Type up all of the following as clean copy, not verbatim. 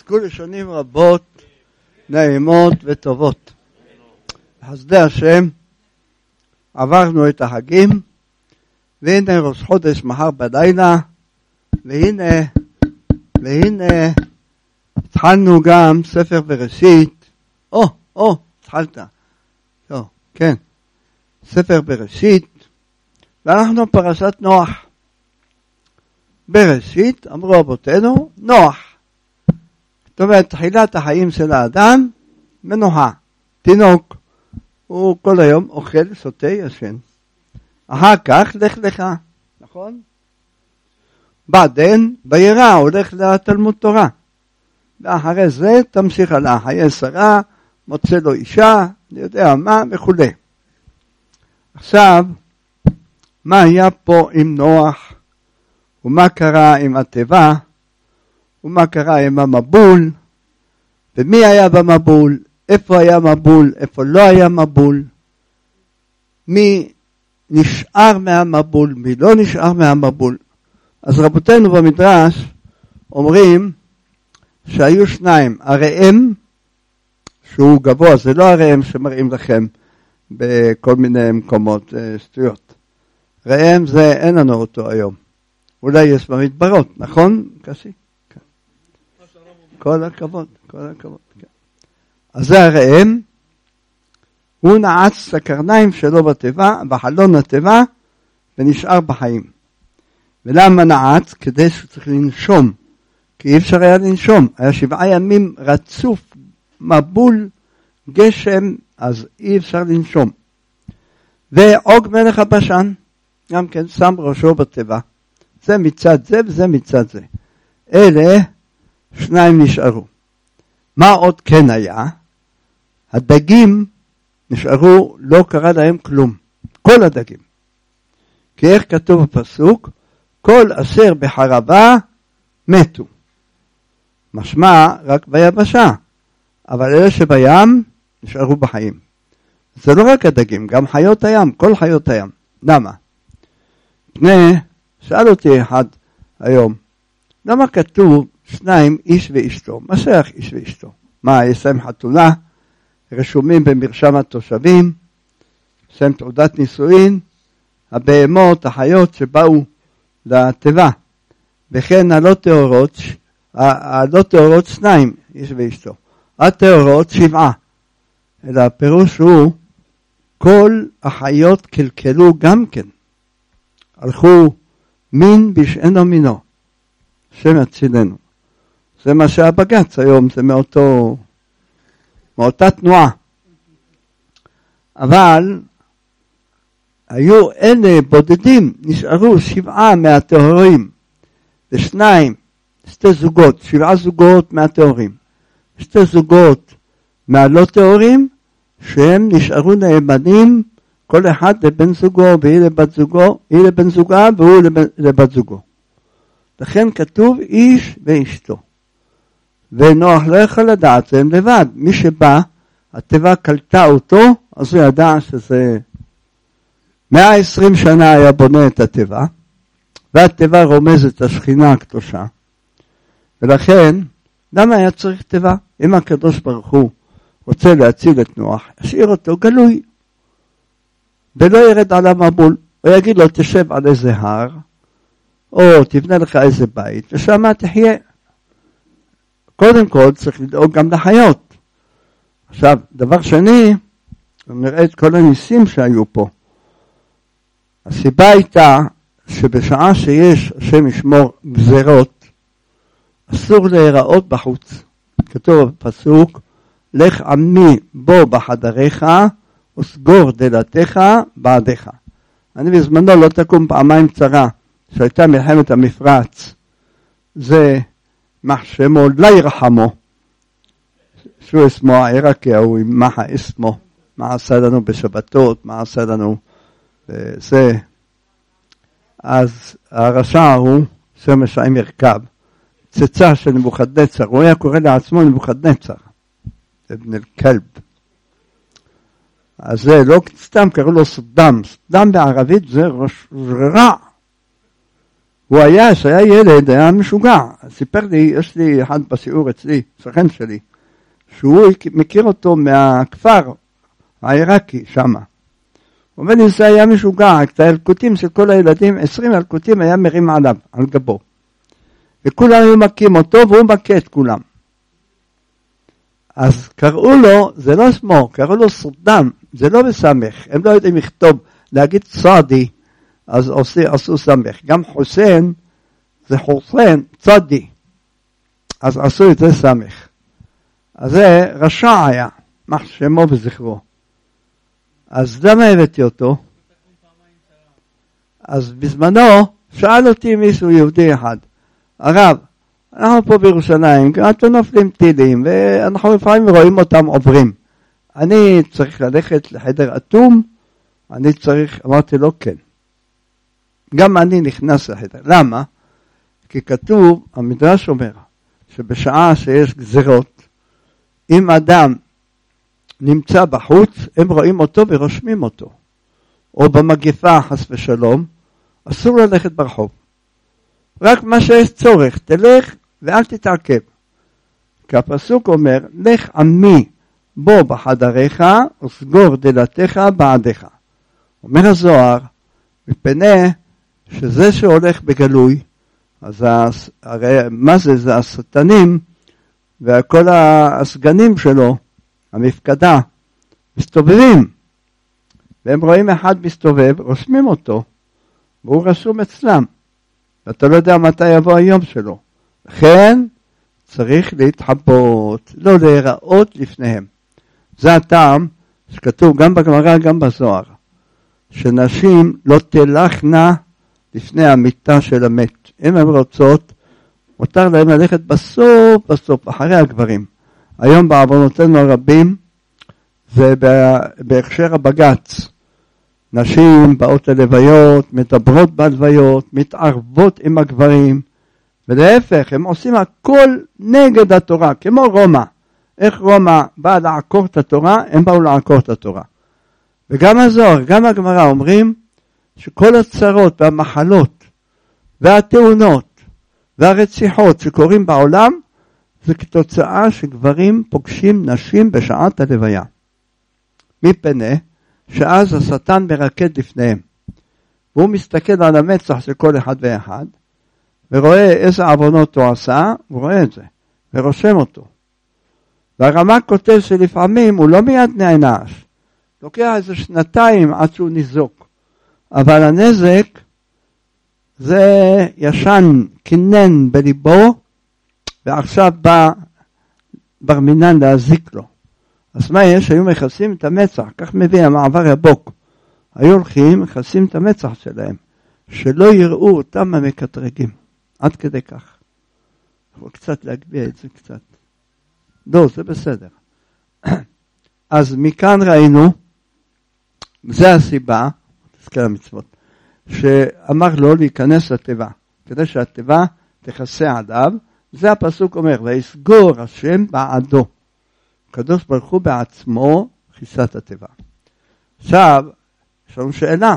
יזכו לשנים רבות, נעימות וטובות. בחסדי השם, עברנו את החגים, והנה ראש חודש מחר בלילה, והנה התחלנו גם ספר בראשית. התחלת. כן. ספר בראשית, ואנחנו פרשת נוח. בראשית, אמרו אבותינו, נוח. זאת אומרת, תחילת החיים של האדם, מנוחה. תינוק, הוא כל היום אוכל, שותה, ישן. אחר כך, לך לך, נכון? בעדן, ביראה, הולך לתלמוד תורה. ואחרי זה, תמשיך הלאה. חיי שרה, מוצא לו אישה, אני יודע מה, וכו'. עכשיו, מה היה פה עם נוח? ומה קרה עם הטבע? ומה קרה עם המבול? ומי היה במבול? איפה היה מבול? איפה לא היה מבול? מי נשאר מהמבול? מי לא נשאר מהמבול? אז רבותינו במדרש אומרים שהיו שניים. הראם, שהוא גבוה, זה לא הראם שמראים לכם בכל מיני מקומות שטויות. ראם זה אין לנו אותו היום. אולי יש במדברות, נכון? קשי? כן. כל הכבוד. כן. אז זה הראם, הוא נעץ את הקרניים שלו בטבע, בחלון הטבע, ונשאר בחיים. ולמה נעץ? כדי שהוא צריך לנשום. כי אי אפשר היה לנשום. היה 7 ימים רצוף, מבול, גשם, אז אי אפשר לנשום. ועוג מלך הבשן, גם כן שם ראשו בטבע. זה מצד זה וזה מצד זה. אלה שניים נשארו. מה עוד כן היה? הדגים נשארו, לא קרה להם כלום. כל הדגים. כי איך כתוב בפסוק? כל אשר בחרבה מתו. משמע רק ביבשה. אבל אלה שבים נשארו בחיים. זה לא רק הדגים, גם חיות הים, כל חיות הים. למה? שאל אותי אחד היום, למה כתוב 2 איש ואשתו? מה שייך איש ואשתו? מה, יש להם חתונה? רשומים במרשם התושבים? יש להם תעודת נישואין? הבהמות, החיות שבאו לטבע. וכן הלא טהורות 2 איש ואשתו. הטהורות 7. אלא הפירוש הוא, כל החיות קלקלו גם כן. הלכו מין בשאינו מינו. השם יצילנו. זה מה שהבג"ץ היום, זה מאותה תנועה. אבל היו אלה בודדים, נשארו 7 מהטהורים. ו2, 2 זוגות, 7 זוגות מהטהורים. 2 זוגות מהלא טהורים, שהם נשארו נאמנים, כל אחד לבן זוגו, והיא לבת זוגו, היא לבן זוגה, והוא לבת זוגו. לכן כתוב איש ואשתו. ונוח לא יכול לדעת, זה הם לבד. מי שבא, הטבע קלטה אותו, אז הוא ידע שזה 120 שנה היה בונה את הטבע, והטבע רומז את השכינה הקדושה. ולכן, למה היה צריך טבע? אם הקדוש ברוך הוא רוצה להציל את נוח, ישאיר אותו גלוי, ולא ירד על המבול. הוא יגיד לו, תשב על איזה הר, או תבנה לך איזה בית, ושם תחיה. קודם כל צריך לדאוג גם לחיות. עכשיו, דבר שני, נראה את כל הניסים שהיו פה. הסיבה הייתה שבשעה שיש השם ישמור גזרות, אסור להיראות בחוץ. כתוב בפסוק, לך עמי בו בחדריך, וסגור דלתיך בעדיך. אני בזמנו לא תקום פעמיים צרה, שהייתה מלחמת המפרץ. זה מחשמו לא ירחמו. שהוא אסמו העירקי, הוא עם מה אסמו. מה עשה לנו בשבתות, מה עשה לנו זה. אז הרשע הוא, שמשעים ירכב, צצה של נבוכדנצר. הוא היה קורא לעצמו נבוכדנצר. אבן אל-כלב. אז זה לא סתם קראו לו סדם. סדם בערבית זה רע. הוא היה, שהיה ילד, היה משוגע. סיפר לי, יש לי אחד בשיעור אצלי, שכן שלי, שהוא מכיר אותו מהכפר העיראקי שם. הוא אומר לי, זה היה משוגע, את הילקוטים של כל הילדים, 20 ילקוטים היה מרים עליו, על גבו. וכולם היו מכים אותו, והוא מכה את כולם. אז קראו לו, זה לא שמו, קראו לו סודאם, זה לא בסמך, הם לא יודעים לכתוב, להגיד צדי, אז עשו סמך. גם חוסיין, זה חוסיין, צדי. אז עשו את זה סמך. אז זה רשע היה, מח שמו וזכרו. אז למה הבאתי אותו? אז בזמנו, שאל אותי מישהו יהודי אחד, הרב, אנחנו פה בירושלים, אתם נופלים טילים, ואנחנו לפעמים רואים אותם עוברים. אני צריך ללכת לחדר אטום, אמרתי לו כן. גם אני נכנס לחדר. למה? כי כתוב, המדרש אומר, שבשעה שיש גזירות, אם אדם נמצא בחוץ, הם רואים אותו ורושמים אותו. או במגפה, חס ושלום, אסור ללכת ברחוב. רק מה שיש צורך, תלך ואל תתעכב. כי הפסוק אומר, לך עמי בו בחדריך וסגור דלתיך בעדיך. אומר הזוהר, מפני שזה שהולך בגלוי, אז הרי מה זה? זה השטנים וכל הסגנים שלו, המפקדה, מסתובבים. והם רואים אחד מסתובב, רושמים אותו, והוא רשום אצלם. ואתה לא יודע מתי יבוא היום שלו. לכן צריך להתחבות, לא להיראות לפניהם. זה הטעם שכתוב גם בגמרא, גם בזוהר, שנשים לא תלכנה לפני המיטה של המת. אם הן רוצות, מותר להם ללכת בסוף, אחרי הגברים. היום בעוונותינו הרבים, זה בהכשר הבג"ץ. נשים באות ללוויות, מדברות בהלוויות, מתערבות עם הגברים, ולהפך, הם עושים הכל נגד התורה, כמו רומא. איך רומא באה לעקור את התורה, הם באו לעקור את התורה. וגם הזוהר, גם הגמרא אומרים, שכל הצרות והמחלות, והתאונות, והרציחות שקורים בעולם, זה כתוצאה שגברים פוגשים נשים בשעת הלוויה. מפני שאז השטן מרקד לפניהם. והוא מסתכל על המצח של כל אחד ואחד, ורואה איזה עוונות הוא עשה, הוא רואה את זה, ורושם אותו. והרמ"א כותב שלפעמים הוא לא מיד נענש, לוקח איזה 2 עד שהוא ניזוק. אבל הנזק זה ישן, כינן בליבו, ועכשיו בא בר מינן להזיק לו. אז מה יש? היו מכסים את המצח, כך מביא המעבר יבוק. היו הולכים, מכסים את המצח שלהם, שלא יראו אותם המקטרגים. עד כדי כך. יכול קצת להגביע את זה קצת. לא, זה בסדר. אז מכאן ראינו, זה הסיבה, תזכר המצוות, שאמר לו להיכנס לתיבה, כדי שהתיבה תכסה עליו. זה הפסוק אומר, ויסגור השם בעדו. הקדוש ברוך הוא בעצמו כיסת התיבה. עכשיו, יש לנו שאלה.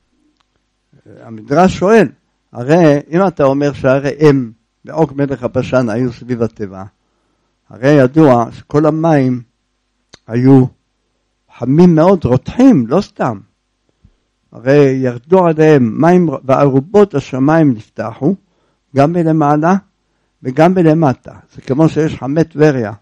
המדרש שואל, הרי אם אתה אומר שהרי הם בעוק מלך הבשן היו סביב התיבה, הרי ידוע שכל המים היו חמים מאוד, רותחים, לא סתם. הרי ירדו עליהם מים, וערובות השמיים נפתחו, גם מלמעלה וגם מלמטה. זה כמו שיש חמי טבריה,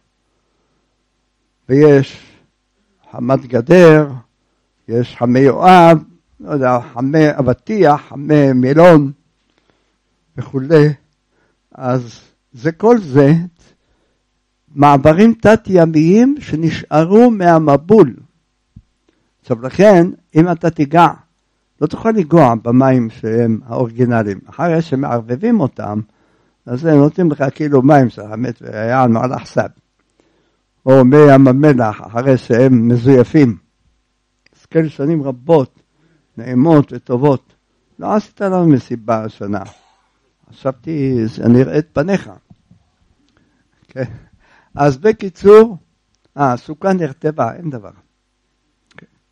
ויש חמת גדר, יש חמי יואב, לא יודע, חמי אבטיח, חמי מילון וכו'. אז זה כל זה מעברים תת-ימיים שנשארו מהמבול. עכשיו לכן, אם אתה תיגע, לא תוכל לגוע במים שהם האורגינליים. אחרי שמערבבים אותם, אז הם נותנים לך כאילו מים של המת והיען על החסד. או מי ים המלח, אחרי שהם מזויפים. אז כאלה שנים רבות, נעימות וטובות. לא עשית לנו מסיבה השנה. חשבתי, אני אראה את פניך. כן. אז בקיצור, הסוכה נרטבה, אין דבר.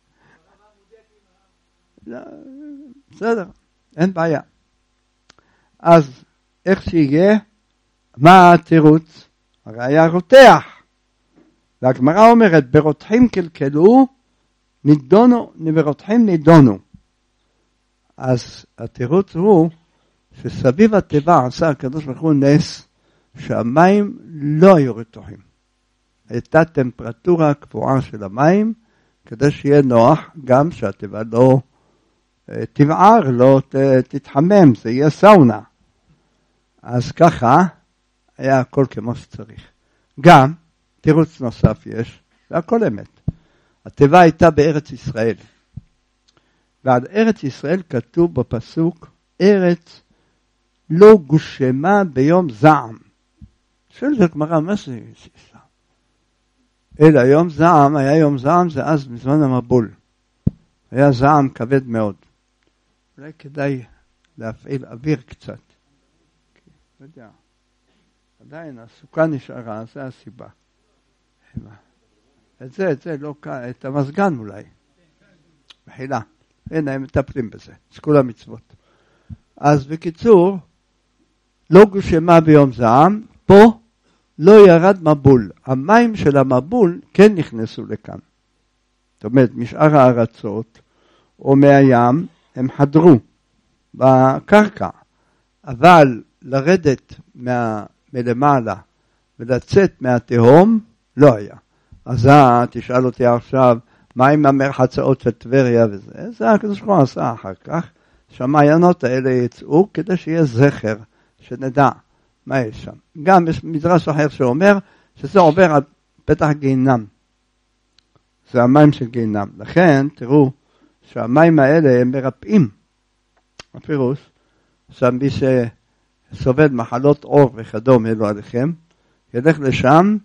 לא, בסדר, אין בעיה. אז איך שיהיה, מה התירוץ? הרי היה רותח. והגמרא אומרת, ברותחים קלקלו, ברותחים נידונו. אז התירוץ הוא, שסביב התיבה עשה הקדוש ברוך הוא נס, שהמים לא היו רתוחים. הייתה טמפרטורה קבועה של המים, כדי שיהיה נוח, גם שהתיבה לא תבער, לא תתחמם, זה יהיה סאונה. אז ככה היה הכל כמו שצריך. גם תירוץ נוסף יש, והכל אמת. התיבה הייתה בארץ ישראל. ועד ארץ ישראל כתוב בפסוק, ארץ לא גושמה ביום זעם. שואל זה גמרא, מה זה? אלא יום זעם, היה יום זעם, זה אז בזמן המבול. היה זעם כבד מאוד. אולי כדאי להפעיל אוויר קצת. לא יודע. עדיין הסוכה נשארה, זה הסיבה. את זה לא, את המזגן אולי. בחילה. הנה, הם מטפלים בזה. זה כל המצוות. אז בקיצור, לא גושמה ביום זעם, פה לא ירד מבול. המים של המבול כן נכנסו לכאן. זאת אומרת, משאר הארצות או מהים, הם חדרו בקרקע. אבל לרדת מלמעלה ולצאת מהתהום, לא היה. אז תשאל אותי עכשיו, מה עם המרחצאות של טבריה וזה? זה הקדוש ברוך הוא עשה אחר כך, שהמעיינות האלה יצאו כדי שיהיה זכר, שנדע מה יש שם. גם יש מדרש אחר שאומר שזה עובר על פתח גיהינם. זה המים של גיהינם. לכן תראו שהמים האלה הם מרפאים. הפירוש, שם מי שסובל מחלות עור וכדומה לא עליכם, ילך לשם,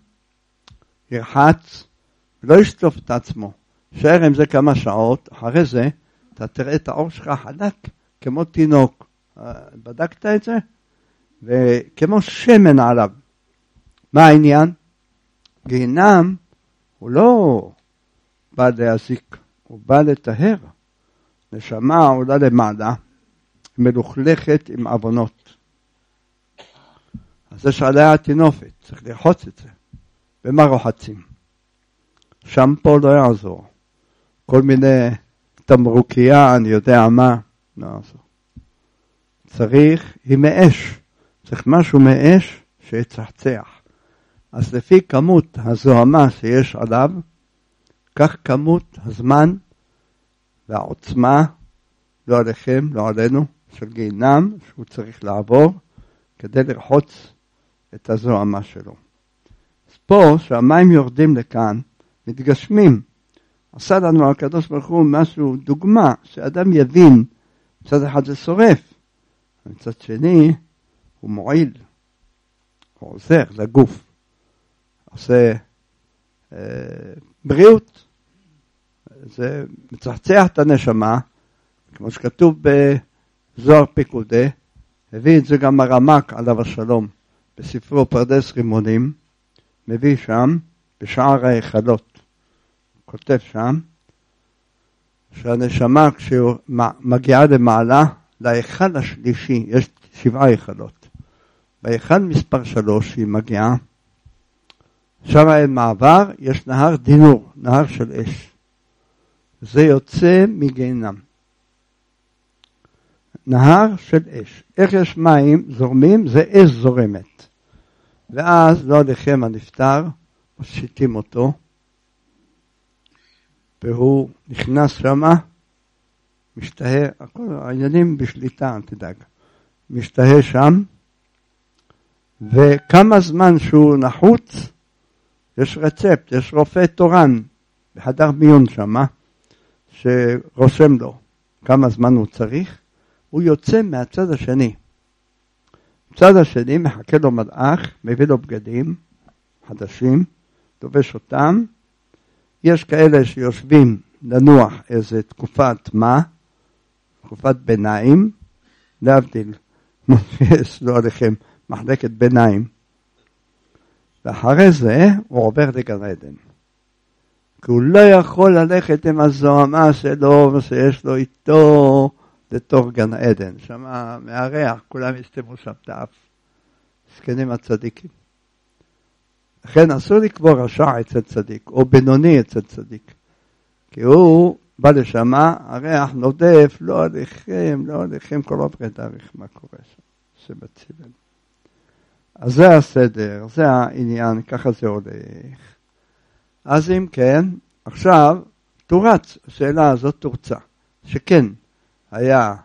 ירחץ, ולא ישטוף את עצמו. שער עם זה כמה שעות, אחרי זה אתה תראה את העור שלך חלק כמו תינוק. בדקת את זה? וכמו שמן עליו. מה העניין? גיהינם הוא לא בא להזיק, הוא בא לטהר. נשמה עולה למעלה, מלוכלכת עם עוונות. אז יש עליה התינופת, צריך לרחוץ את זה. ומה רוחצים? שם פה לא יעזור. כל מיני תמרוקיה, אני יודע מה, לא יעזור. צריך, היא מאש. צריך משהו מאש שיצחצח. אז לפי כמות הזוהמה שיש עליו, כך כמות הזמן והעוצמה, לא עליכם, לא עלינו, של גיהינם, שהוא צריך לעבור, כדי לרחוץ את הזוהמה שלו. אז פה, שהמים יורדים לכאן, מתגשמים. עשה לנו הקדוש ברוך הוא משהו, דוגמה, שאדם יבין, מצד אחד זה שורף, מצד שני, הוא מועיל, הוא עוזר לגוף, עושה בריאות, זה מצחצח את הנשמה, כמו שכתוב בזוהר פיקודי, הביא את זה גם הרמק עליו השלום, בספרו פרדס רימונים, מביא שם בשער ההיכלות, כותב שם, שהנשמה כשהוא מגיעה למעלה, להיכל השלישי, יש 7 היכלות. בהיכל מספר 3 היא מגיעה, שם אין מעבר, יש נהר דינור, נהר של אש. זה יוצא מגיהינם. נהר של אש. איך יש מים זורמים? זה אש זורמת. ואז לא עליכם הנפטר, משיתים אותו, והוא נכנס שמה, משתהה, הכל העניינים בשליטה, תדאג. משתהה שם, וכמה זמן שהוא נחוץ, יש רצפט, יש רופא תורן, בחדר מיון שמה, שרושם לו כמה זמן הוא צריך, הוא יוצא מהצד השני. מצד השני מחכה לו מלאך, מביא לו בגדים חדשים, דובש אותם, יש כאלה שיושבים לנוח איזה תקופת מה, תקופת ביניים, להבדיל, יש לו עליכם מחלקת ביניים, ואחרי זה הוא עובר לגן עדן. כי הוא לא יכול ללכת עם הזוהמה שלו, ושיש לו איתו, לתוך גן עדן, שם מהריח, כולם יסתמו שם את האף, זקנים הצדיקים. לכן אסור לקבור רשע אצל צדיק, או בינוני אצל צדיק, כי הוא בא לשמה, הריח נודף, לא עליכם, כל עוברי דרך, מה קורה שם, שבציבל. אז זה הסדר, זה העניין, ככה זה הולך. אז אם כן, עכשיו תורץ, השאלה הזאת תורצה, שכן היה,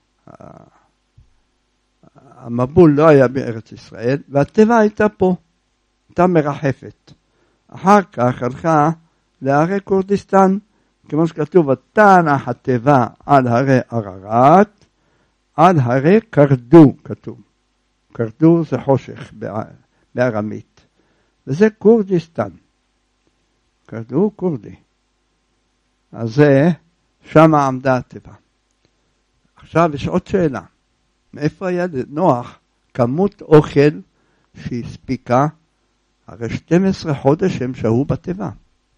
המבול לא היה בארץ ישראל, והטבע הייתה פה, הייתה מרחפת. אחר כך הלכה להרי כורדיסטן, כמו שכתוב, ותנח הטבע על הרי ערערת, על הרי קרדו, כתוב. קרדו זה חושך בארמית, וזה כורדיסטן. קרדו כורדי. אז זה, שם עמדה הטבע. עכשיו יש עוד שאלה. מאיפה היה לנוח כמות אוכל שהספיקה? הרי 12 חודש הם שהו בטבע.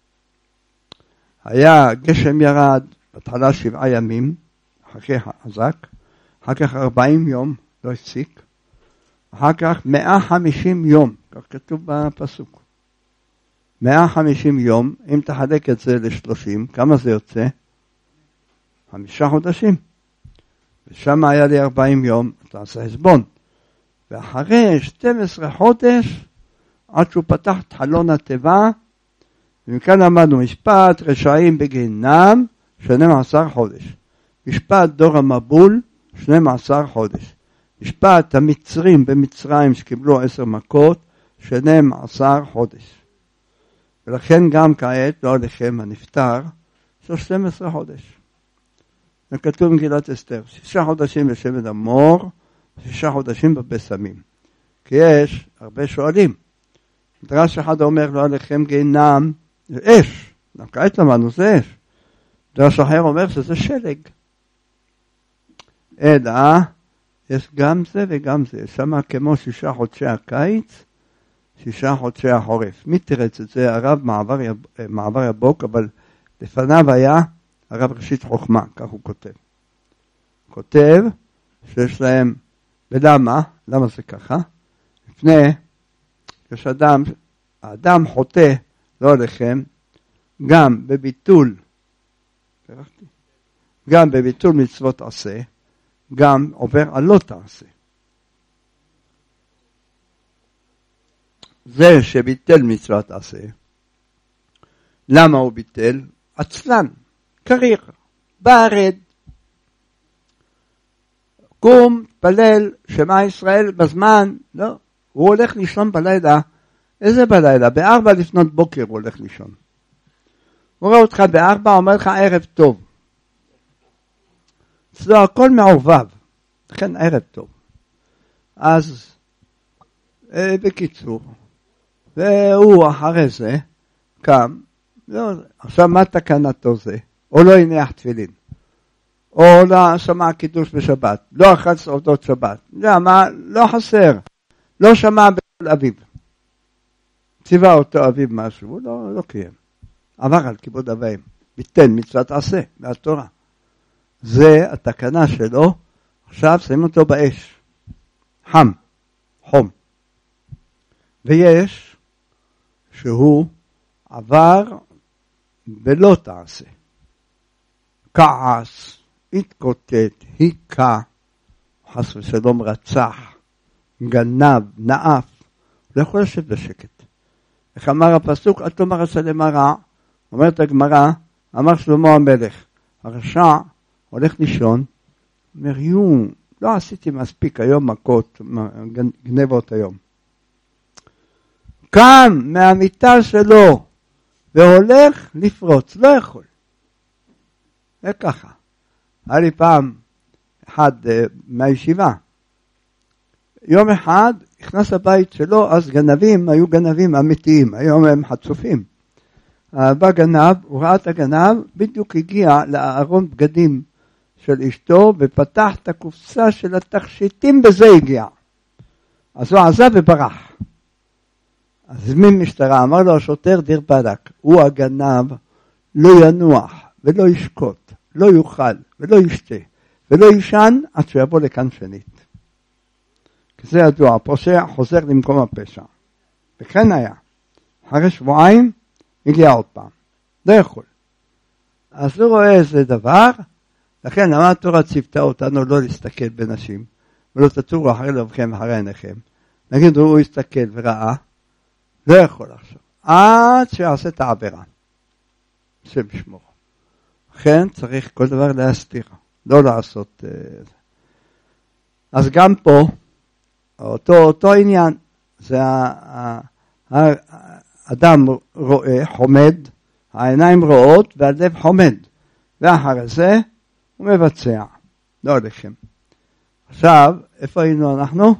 היה גשם ירד, בהתחלה 7 ימים, אחר כך חזק, אחר כך 40 יום, לא הפסיק, אחר כך 150 יום, כך כתוב בפסוק. 150 יום, אם תחלק את זה ל-30, כמה זה יוצא? 5 חודשים. ושם היה לי 40 יום, תעשה חשבון. ואחרי 12 חודש, עד שהוא פתח את חלון הטבע, ומכאן למדנו משפט רשעים בגיהינום 12 חודש. משפט דור המבול 12 חודש. משפט המצרים במצרים שקיבלו 10 מכות 12 חודש. ולכן גם כעת לא עליכם הנפטר, זה 12 חודש. זה כתוב במגילת אסתר, 6 חודשים בשבט המור, 6 חודשים בבשמים. כי יש הרבה שואלים. מדרש אחד אומר לא עליכם גיהינום, זה אש. כעת למדנו זה אש. מדרש אחר אומר שזה שלג. אלא, יש גם זה וגם זה. שמה כמו 6 חודשי הקיץ, 6 חודשי החורף. מי תרץ את זה? הרב מעבר יבוק, אבל לפניו היה הרב ראשית חוכמה, כך הוא כותב. כותב שיש להם, ולמה? למה זה ככה? לפני, יש האדם חוטא, לא עליכם, גם בביטול מצוות עשה, גם עובר על לא תעשה. זה שביטל מצוות עשה, למה הוא ביטל? עצלן, קריר, בארד. קום, פלל, שמע ישראל בזמן, לא, הוא הולך לישון בלילה. איזה בלילה? 4 לפנות בוקר הוא הולך לישון. הוא רואה אותך 4, אומר לך ערב טוב. אצלו הכל מעובב, לכן ערב טוב. אז בקיצור, והוא אחרי זה קם, לא, עכשיו מה תקנתו זה? או לא הניח תפילין, או לא שמע קידוש בשבת, לא אכל סעודות שבת, למה? לא חסר, לא שמע בכל אביב. ציווה אותו אביב משהו, הוא לא קיים. עבר על כיבוד אביים, ביטל מצוות עשה מהתורה. זה התקנה שלו, עכשיו שמים אותו באש. חום. ויש שהוא עבר ולא תעשה. כעס, התקוטט, היכה, חס ושלום רצח, גנב, נאף, לא יכול לשבת בשקט. איך אמר הפסוק, אל תאמר עשה למרע, אומרת הגמרא, אמר שלמה המלך, הרשע הולך לישון, אומר, לא עשיתי מספיק היום מכות, גנבות היום. קם מהמיטה שלו, והולך לפרוץ, לא יכול. וככה. היה לי פעם אחד מהישיבה, יום אחד נכנס לבית שלו, אז גנבים היו גנבים אמיתיים, היום הם חצופים. בא גנב, הוא ראה את הגנב, בדיוק הגיע לארון בגדים של אשתו, ופתח את הקופסה של התכשיטים, בזה הגיע. אז הוא עזב וברח. אז מין משטרה, אמר לו השוטר, דיר בלק, הוא הגנב, לא ינוח ולא ישקוט, לא יאכל ולא ישתה, ולא יישן עד שיבוא לכאן שנית. כי זה ידוע, הפושע חוזר למקום הפשע. וכן היה. אחרי שבועיים הגיע עוד פעם. לא יכול. אז הוא רואה איזה דבר, לכן למה התורה ציוותה אותנו לא להסתכל בנשים, ולא תטורו אחרי לבכם ואחרי עיניכם. נגיד הוא הסתכל וראה, לא יכול עכשיו. עד שיעשה את העבירה. השם ישמור. לכן צריך כל דבר להסתיר, לא לעשות זה. אז גם פה, אותו עניין, זה האדם רואה, חומד, העיניים רואות והלב חומד, ואחרי זה הוא מבצע, לא עליכם. עכשיו, איפה היינו אנחנו?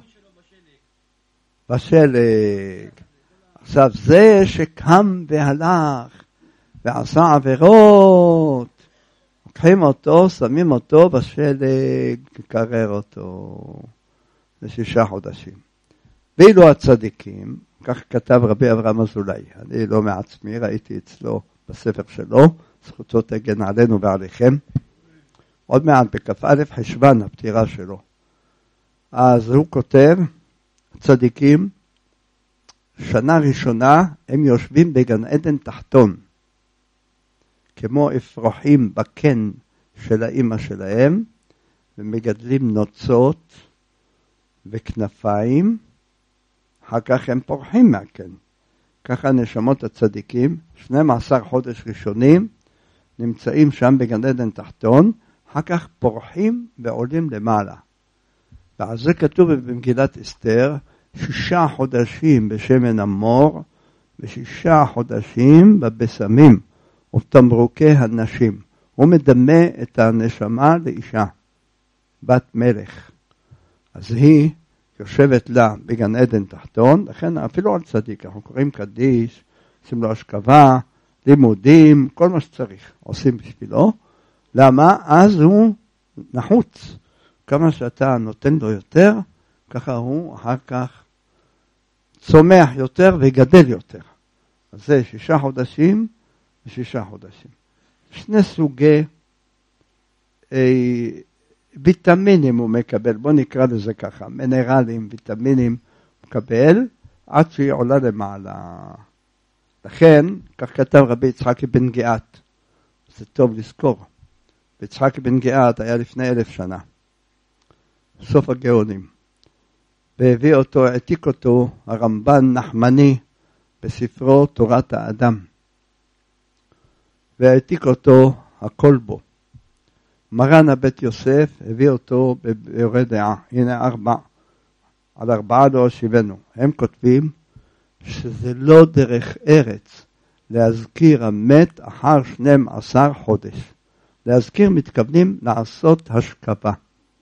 בשלג. עכשיו זה שקם והלך ועשה עבירות, לוקחים אותו, שמים אותו בשלג, קרר אותו ל6 חודשים. ואילו הצדיקים, כך כתב רבי אברהם אזולאי, אני לא מעצמי, ראיתי אצלו בספר שלו, זכותו תגן עלינו ועליכם, עוד מעט בכ"א חשוון הפטירה שלו. אז הוא כותב, צדיקים, שנה ראשונה הם יושבים בגן עדן תחתון, כמו אפרוחים בקן של האמא שלהם, ומגדלים נוצות וכנפיים, אחר כך הם פורחים מהקן. ככה נשמות הצדיקים, 12 חודש ראשונים, נמצאים שם בגן עדן תחתון, אחר כך פורחים ועולים למעלה. ועל זה כתוב במגילת אסתר, 6 חודשים בשמן המור, ו6 חודשים בבשמים, ובתמרוקי הנשים. הוא מדמה את הנשמה לאישה, בת מלך. אז היא יושבת לה בגן עדן תחתון, לכן אפילו על צדיק, אנחנו קוראים קדיש, עושים לו השכבה, לימודים, כל מה שצריך, עושים בשבילו. למה? אז הוא נחוץ. כמה שאתה נותן לו יותר, ככה הוא אחר כך צומח יותר וגדל יותר. אז זה 6 חודשים ו6 חודשים. 2 סוגי ויטמינים הוא מקבל, בוא נקרא לזה ככה, מינרלים, ויטמינים מקבל, עד שהיא עולה למעלה. לכן, כך כתב רבי יצחק בן גאת, זה טוב לזכור, יצחק בן גאת היה לפני 1000 שנה, סוף הגאונים, והביא אותו, העתיק אותו, הרמב"ן נחמני, בספרו תורת האדם, והעתיק אותו הכל בו. מרן הבית יוסף הביא אותו ביורי דעה, הנה 4, על 4 לא השיבנו. הם כותבים שזה לא דרך ארץ להזכיר המת אחר 12 חודש. להזכיר מתכוונים לעשות השכבה.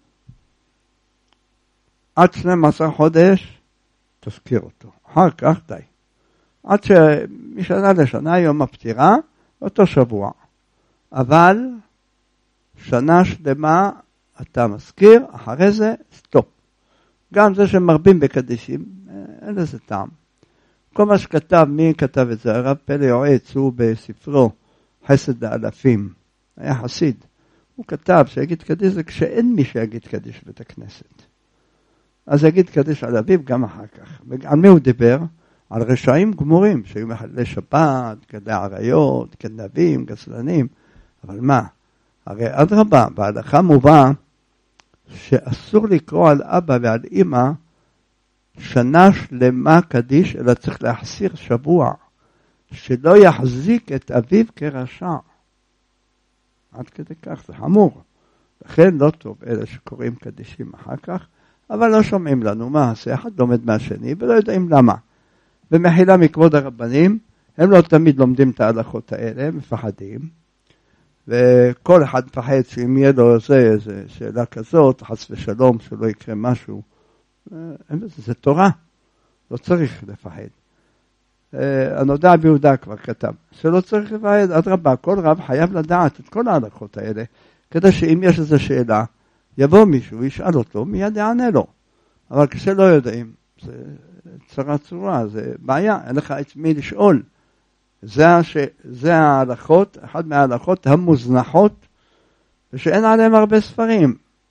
עד 12 חודש תזכיר אותו, אחר כך די. עד שמשנה לשנה יום הפטירה, אותו שבוע. אבל שנה שלמה אתה מזכיר, אחרי זה סטופ. גם זה שמרבים בקדישים, אין לזה טעם. כל מה שכתב, מי כתב את זה? הרב פלא יועץ, הוא בספרו חסד האלפים, היה חסיד. הוא כתב שיגיד קדיש זה כשאין מי שיגיד קדיש בית הכנסת. אז יגיד קדיש על אביו גם אחר כך. על מי הוא דיבר? על רשעים גמורים, שהיו מחללי שבת, גדלי עריות, גנבים, גסלנים. אבל מה? הרי אדרבה, בהלכה מובא שאסור לקרוא על אבא ועל אמא שנה שלמה קדיש, אלא צריך להחסיר שבוע, שלא יחזיק את אביו כרשע. עד כדי כך, זה חמור. לכן לא טוב אלה שקוראים קדישים אחר כך, אבל לא שומעים לנו מה עשה, אחד לומד מהשני ולא יודעים למה. במחילה מכבוד הרבנים, הם לא תמיד לומדים את ההלכות האלה, הם מפחדים, וכל אחד מפחד שאם יהיה לו איזה שאלה כזאת, חס ושלום, שלא יקרה משהו, זה תורה, לא צריך לפחד. הנודע ביהודה כבר כתב, שלא צריך לפחד, אדרבה, כל רב חייב לדעת את כל ההלכות האלה, כדי שאם יש איזו שאלה, יבוא מישהו, ישאל אותו, מיד יענה לו. אבל כשלא יודעים, זה צרה צורה, זה בעיה, אין לך את מי לשאול. זה ההלכות, אחד מההלכות המוזנחות, ושאין עליהם הרבה ספרים.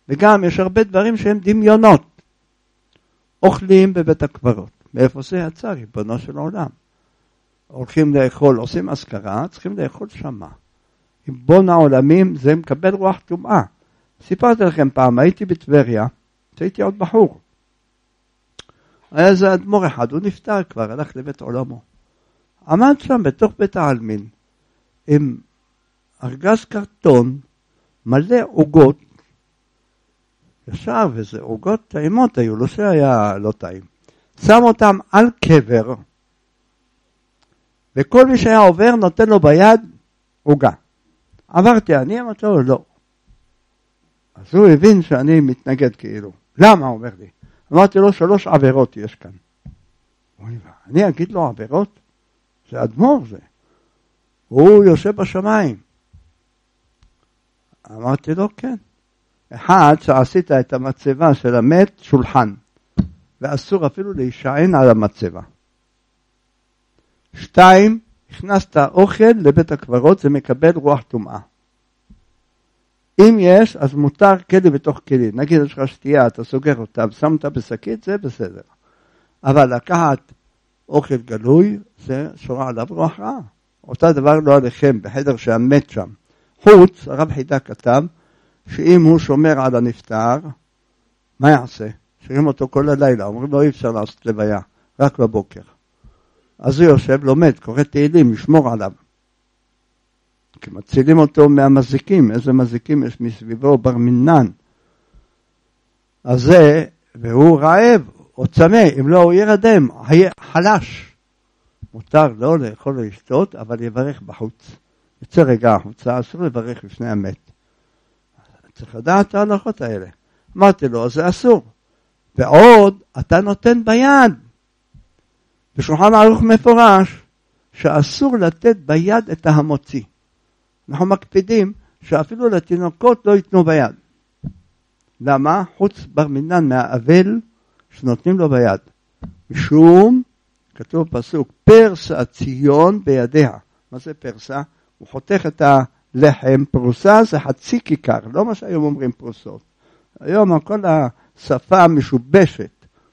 וגם יש הרבה דברים שהם דמיונות. אוכלים בבית הקברות. מאיפה זה יצא? ריבונו של עולם. הולכים לאכול, עושים אזכרה, צריכים לאכול שמה. עם בון העולמים זה מקבל רוח טומאה. סיפרתי לכם פעם, הייתי בטבריה, הייתי עוד בחור. היה איזה אדמו"ר אחד, הוא נפטר כבר, הלך לבית עולמו. עמד שם בתוך בית העלמין, עם ארגז קרטון, מלא עוגות, ישר, וזה עוגות טעימות היו, לא שהיה לא טעים. שם אותם על קבר, וכל מי שהיה עובר נותן לו ביד עוגה. עברתי אני, אמרתי לו, לא. אז הוא הבין שאני מתנגד כאילו. למה? אומר לי. אמרתי לו, 3 עבירות יש כאן. אני אגיד לו עבירות? זה אדמו"ר זה. הוא יושב בשמיים. אמרתי לו, כן. 1, שעשית את המצבה של המת שולחן, ואסור אפילו להישען על המצבה. 2, הכנסת אוכל לבית הקברות, זה מקבל רוח טומאה. אם יש, אז מותר כלי בתוך כלי. נגיד, יש לך שתייה, אתה סוגר אותה, ושם אותה בשקית, זה בסדר. אבל לקחת אוכל גלוי, זה שורה עליו רוח רעה. אותה דבר לא עליכם, בחדר שהמת שם. חוץ, הרב חידה כתב, שאם הוא שומר על הנפטר, מה יעשה? שרים אותו כל הלילה, אומרים לו, אי אפשר לעשות לוויה, רק בבוקר. אז הוא יושב, לומד, קורא תהילים, ישמור עליו. כי מצילים אותו מהמזיקים, איזה מזיקים יש מסביבו, בר מינן. אז זה, והוא רעב, או צמא, אם לא הוא ירדם, חלש. מותר לא לאכול ולשתות, אבל יברך בחוץ. יצא רגע החוצה, אסור לברך לפני המת. צריך לדעת את ההלכות האלה. אמרתי לו, זה אסור. ועוד, אתה נותן ביד. בשולחן ערוך מפורש, שאסור לתת ביד את המוציא. אנחנו מקפידים שאפילו לתינוקות לא ייתנו ביד. למה? חוץ בר מינן מהאבל שנותנים לו ביד. משום, כתוב פסוק, פרסה ציון בידיה. מה זה פרסה? הוא חותך את הלחם, פרוסה זה חצי כיכר, לא מה שהיום אומרים פרוסות. היום כל השפה משובשת.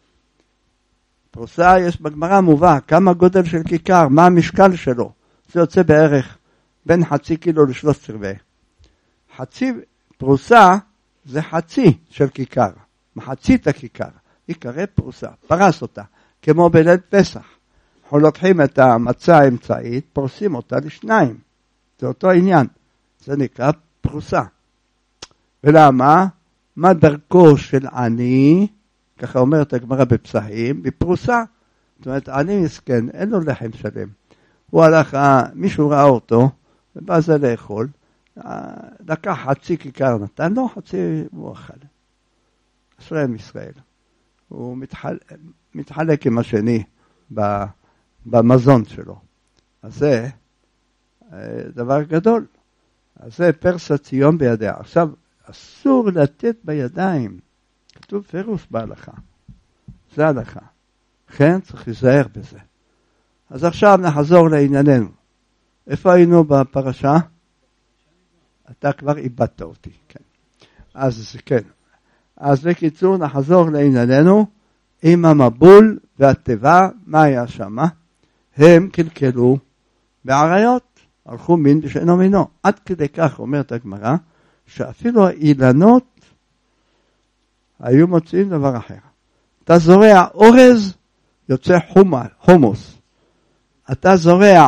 פרוסה יש בגמרא מובא, כמה גודל של כיכר, מה המשקל שלו. זה יוצא בערך בין 0.5 קילו ל3 רבעי. חצי פרוסה זה חצי של כיכר, מחצית הכיכר, היא קרא פרוסה, פרס אותה, כמו בליל פסח. אנחנו לוקחים את המצה האמצעית, פורסים אותה לשניים, זה אותו עניין, זה נקרא פרוסה. ולמה? מה דרכו של עני, ככה אומרת הגמרא בפסחים, בפרוסה. זאת אומרת, עני מסכן, אין לו לחם שלם. הוא הלך, מישהו ראה אותו, ובא זה לאכול, לקח חצי כיכר נתן לו, חצי הוא אכל. אשרי ישראל. הוא מתחלק עם השני במזון שלו. אז זה דבר גדול. אז זה פרסה ציון בידיה. עכשיו, אסור לתת בידיים. כתוב פירוש בהלכה. זה הלכה. כן, צריך להיזהר בזה. אז עכשיו נחזור לענייננו. איפה היינו בפרשה? אתה כבר איבדת אותי. כן. אז כן. אז בקיצור נחזור לענייננו. עם המבול והטבע, מה היה שם? הם קלקלו בעריות. הלכו מין בשאינו מינו. עד כדי כך אומרת הגמרא, שאפילו האילנות היו מוצאים דבר אחר. אתה זורע אורז, יוצא חומוס. אתה זורע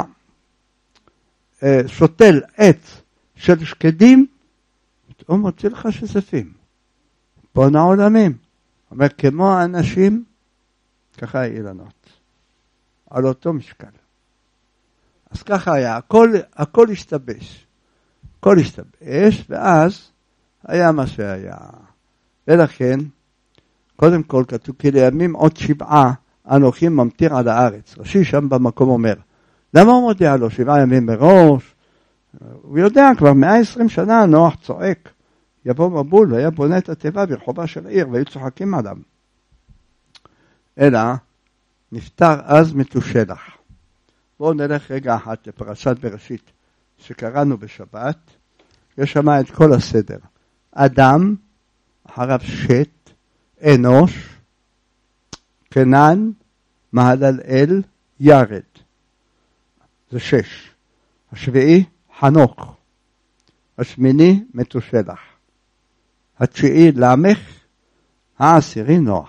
שותל עץ של שקדים, הוא מוציא לך שזפים. בון העולמים. אומר, כמו האנשים, ככה האילנות. על אותו משקל. אז ככה היה, הכל השתבש. הכל השתבש, ואז היה מה שהיה. ולכן, קודם כל כתוב, כי לימים עוד 7 אנוכי ממטיר על הארץ. רש"י שם במקום אומר, למה הוא מודיע לו 7 ימים מראש? הוא יודע, כבר 120 שנה נוח צועק, יבוא מבול והיה בונה את הטבע ברחובה של עיר, והיו צוחקים עליו. אלא, נפטר אז מתושלח. בואו נלך רגע אחת לפרשת בראשית, שקראנו בשבת, יש שם את כל הסדר. אדם אחריו שת, אנוש, כנען, מהללאל, ירד. זה 6. השביעי, חנוך. השמיני, מתושלח. התשיעי, למך. העשירי, נוח.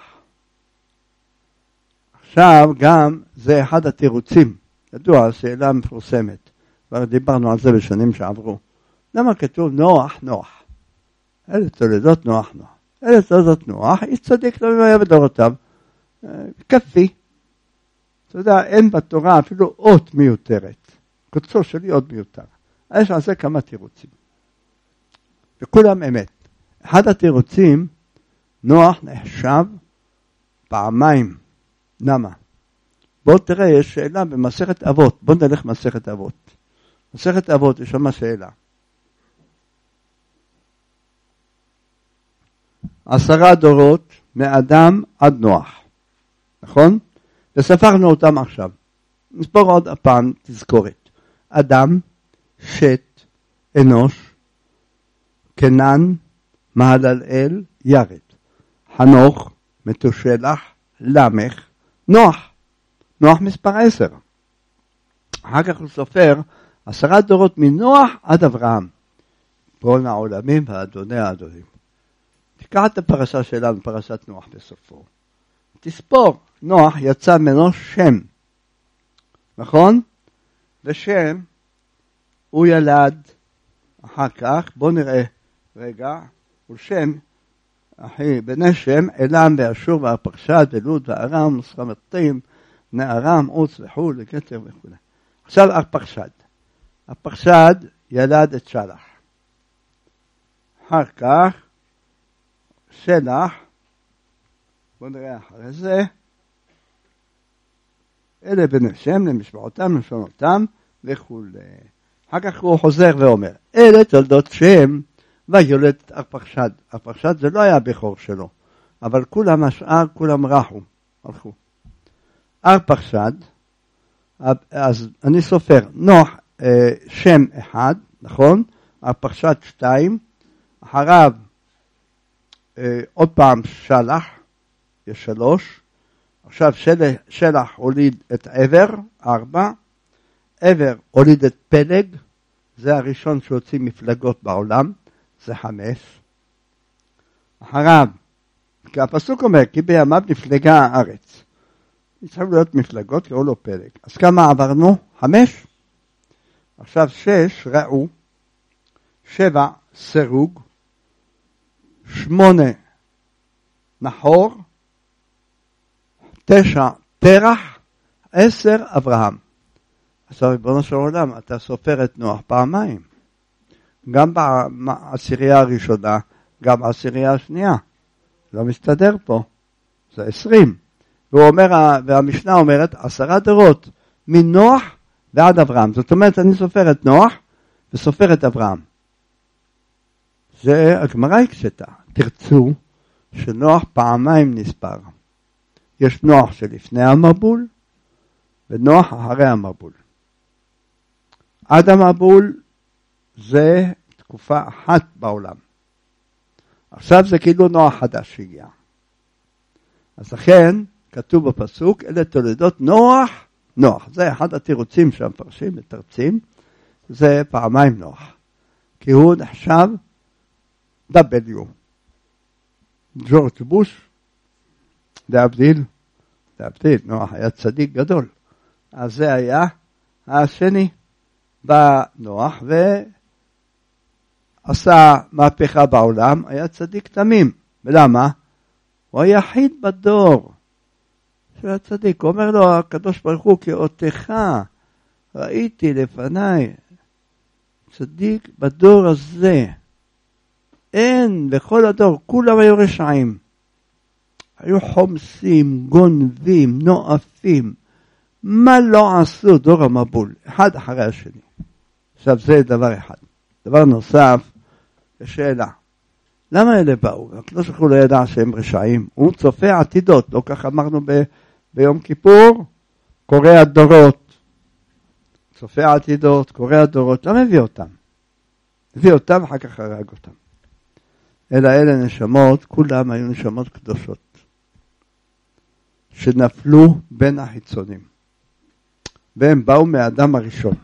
עכשיו גם זה אחד התירוצים. ידוע, שאלה מפורסמת. כבר דיברנו על זה בשנים שעברו. למה כתוב נוח, נוח? אלה תולדות נוח, נוח. אלה תולדות נוח, איש צדיק לא היה בדורותיו. כפי. אתה יודע, אין בתורה אפילו אות מיותרת. קוצו שלי אות מיותר. יש על זה כמה תירוצים. וכולם אמת. אחד התירוצים, נוח נחשב פעמיים. למה? בוא תראה, יש שאלה במסכת אבות. בוא נלך מסכת אבות. מסכת אבות, יש שם שאלה. 10 דורות מאדם עד נוח. נכון? וספרנו אותם עכשיו. נספור עוד הפעם תזכורת. אדם, שת, אנוש, כנען, מהללאל, ירד. חנוך, מתושלח, למך, נוח. נוח מספר 10. אחר כך הוא סופר 10 דורות מנוח עד אברהם. פרון העולמים ואדוני האדונים. תיקח את הפרשה שלנו, פרשת נוח בסופו. תספור, נוח יצא ממנו שם. נכון? ושם הוא ילד אחר כך, בוא נראה רגע, הוא שם, אחי, בני שם, אלם ואשור והפרשד ולוד וארם, וסרמתים, בני ארם, עוץ וחול וכתר וכו'. עכשיו הפרשד. הפרשד ילד את שלח. אחר כך, שלח, בוא נראה אחרי זה, אלה בני שם, למשפחותם, לשונותם וכו'. אחר כך הוא חוזר ואומר, אלה תולדות שם, ויולד את הפרשד. הפרשד זה לא היה בכור שלו, אבל כולם השאר, כולם הלכו. הפרשד, אז אני סופר, נוח שם 1, נכון? הפרשד 2, אחריו עוד פעם שלח, יש 3, עכשיו שלח הוליד את עבר, 4, עבר הוליד את פלג, זה הראשון שהוציא מפלגות בעולם, זה 5. אחריו, כי הפסוק אומר, כי בימיו נפלגה הארץ. צריכים להיות מפלגות, קראו לו פלג. אז כמה עברנו? 5. עכשיו 6, ראו, 7, סרוג, 8, נחור, 9, תרח, 10, אברהם. עכשיו, ריבונו של עולם, אתה סופר את נוח פעמיים. גם בעשירייה הראשונה, גם בעשירייה השנייה. לא מסתדר פה. זה 20. והמשנה אומרת, 10 דורות מנוח ועד אברהם. זאת אומרת, אני סופר את נוח וסופר את אברהם. זה הגמרא הקשתה. תרצו שנוח פעמיים נספר. יש נוח שלפני המבול ונוח אחרי המבול. עד המבול זה תקופה אחת בעולם. עכשיו זה כאילו נוח חדש שהגיע. אז לכן כתוב בפסוק, אלה תולדות נוח, נוח. זה אחד התירוצים שהמפרשים מתרצים, זה פעמיים נוח. כי הוא נחשב W. ג'ורג' בוש, להבדיל, נוח היה צדיק גדול. אז זה היה השני. בא נוח ועשה מהפכה בעולם, היה צדיק תמים. ולמה? הוא היחיד בדור של הצדיק. הוא אומר לו, הקדוש ברוך הוא, כאותך ראיתי לפניי צדיק בדור הזה. אין, בכל הדור, כולם היו רשעים. היו חומסים, גונבים, נואפים. מה לא עשו דור המבול? אחד אחרי השני. עכשיו זה דבר אחד. דבר נוסף, השאלה. למה אלה באו? הקדוש ברוך הוא לא ידע שהם רשעים. הוא צופה עתידות. לא כך אמרנו ביום כיפור, קורא הדורות. צופה עתידות, קורא הדורות. למה הביא אותם? הביא אותם, אחר כך הרג אותם. אלא אלה נשמות, כולם היו נשמות קדושות, שנפלו בין החיצונים, והם באו מהאדם הראשון.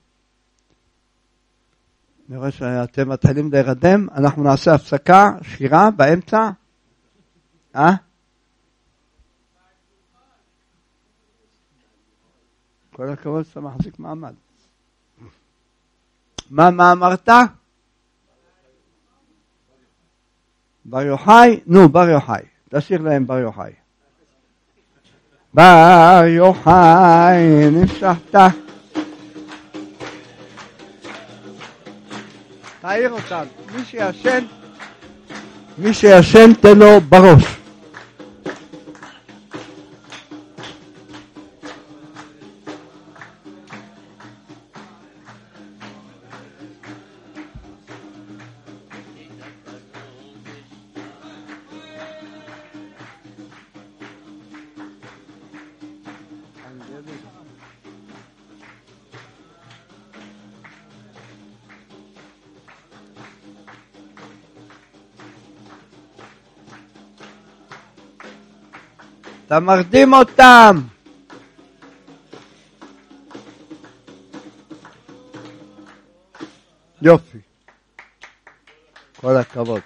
אני רואה שאתם מתחילים להירדם, אנחנו נעשה הפסקה, שירה באמצע. כל הכבוד שאתה מחזיק מעמד. מה אמרת? בר יוחאי? נו, בר יוחאי. תשאיר להם בר יוחאי. בר יוחאי נפשחת. תעיר אותם. מי שישן תן לו בראש. אתה מרדים אותם. יופי. כל הכבוד.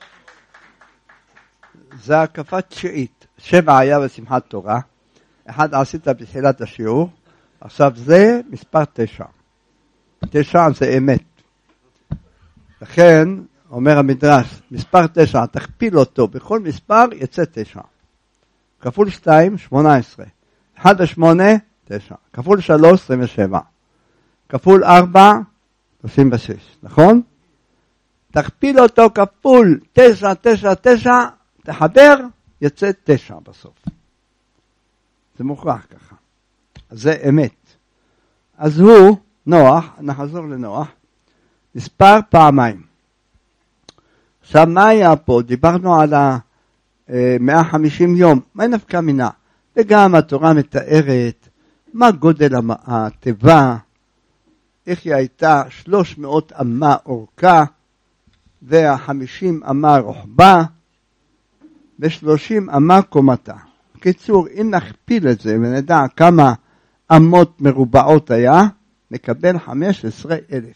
זה הקפה תשיעית. 7 היה בשמחת תורה. 1 עשית בתחילת השיעור. עכשיו זה מספר 9. 9 זה אמת. לכן, אומר המדרש, מספר 9, תכפיל אותו. בכל מספר יצא 9. כפול 2, 18. 1 ו8, 9. כפול 3, 27. כפול 4, 36. נכון? תכפיל אותו כפול 9, 9, 9, תחבר, יצא 9 בסוף. זה מוכרח ככה. אז זה אמת. אז הוא, נוח, נחזור לנוח, מספר פעמיים. עכשיו מה היה פה? דיברנו על 150 יום, מה נפקא מינה? וגם התורה מתארת מה גודל התיבה, איך היא הייתה 300 אמה אורכה, וה50 אמה רוחבה, ו30 אמה קומתה. בקיצור, אם נכפיל את זה ונדע כמה אמות מרובעות היה, נקבל 15,000.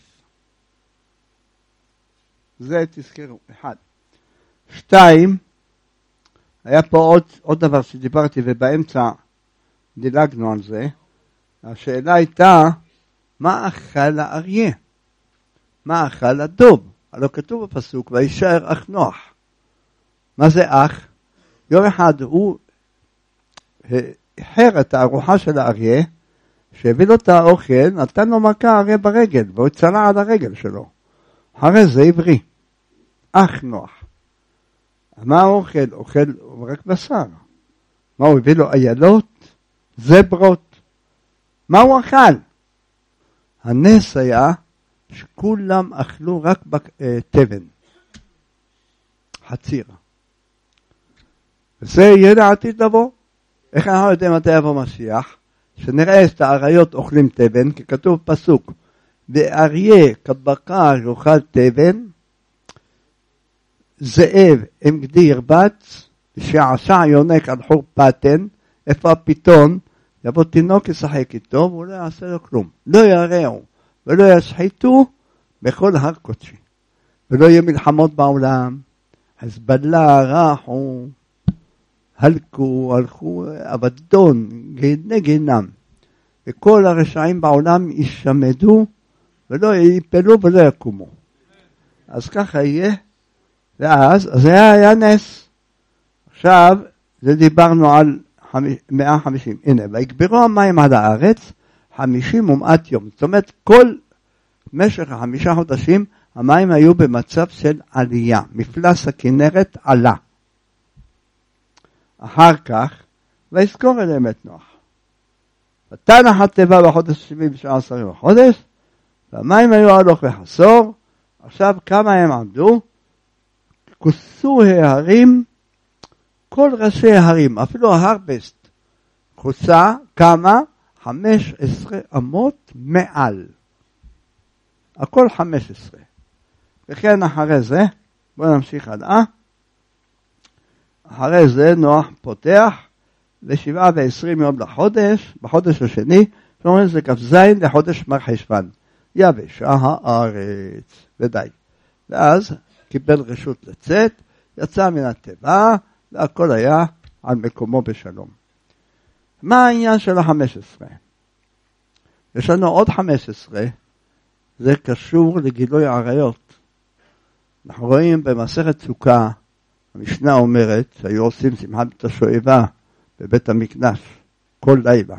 זה תזכרו, 1. 2, היה פה עוד דבר שדיברתי ובאמצע דילגנו על זה. השאלה הייתה, מה אכל האריה? מה אכל הדוב? הלא כתוב בפסוק, וישאר אח נוח. מה זה אח? יום אחד הוא החר את הארוחה של האריה, שהביא לו את האוכל, נתן לו מכה האריה ברגל, והוא צלע על הרגל שלו. אחרי זה עברי. אח נוח. מה הוא אוכל? אוכל רק בשר. מה הוא הביא לו? איילות? זברות? מה הוא אכל? הנס היה שכולם אכלו רק תבן. חציר. וזה יהיה לעתיד לבוא. איך אנחנו יודעים מתי יבוא משיח? שנראה את האריות אוכלים תבן, כי כתוב פסוק, ואריה כבקר יאכל תבן, זאב עם גדי ירבץ, שעשע יונק על חור פטן, איפה הפיתון, יבוא תינוק ישחק איתו, והוא לא יעשה לו כלום. לא יראו, ולא ישחיתו בכל הר קודשי. ולא יהיה מלחמות בעולם. חזבאללה, רחו, הלכו, אבדון, גיהנם. וכל הרשעים בעולם ישמדו, ולא ייפלו ולא יקומו. אז ככה יהיה. ואז, זה היה נס. עכשיו, זה דיברנו על 150. הנה, ויקברו המים על הארץ, 50 ומעט יום. זאת אומרת, כל משך 5 חודשים, המים היו במצב של עלייה. מפלס הכנרת עלה. אחר כך, ויזכור אליהם את נוח. ותנח התיבה בחודש 17 בחודש, והמים היו הלוך וחסור. עכשיו, כמה הם עמדו? כוסו ההרים, כל ראשי ההרים, אפילו ההרבסט, כוסה כמה? 15 אמות מעל. הכל 15. וכן אחרי זה, בואו נמשיך הלאה. אחרי זה נוח פותח ל7 ו20 יום לחודש, בחודש השני, שאומרים זה כ"ז לחודש מרחשוון. יבשה הארץ, ודי. ואז קיבל רשות לצאת, יצא מן התיבה, והכל היה על מקומו בשלום. מה העניין של ה-15? יש לנו עוד 15, זה קשור לגילוי עריות. אנחנו רואים במסכת סוכה, המשנה אומרת שהיו עושים שמחת השואבה בבית המקדש כל לילה.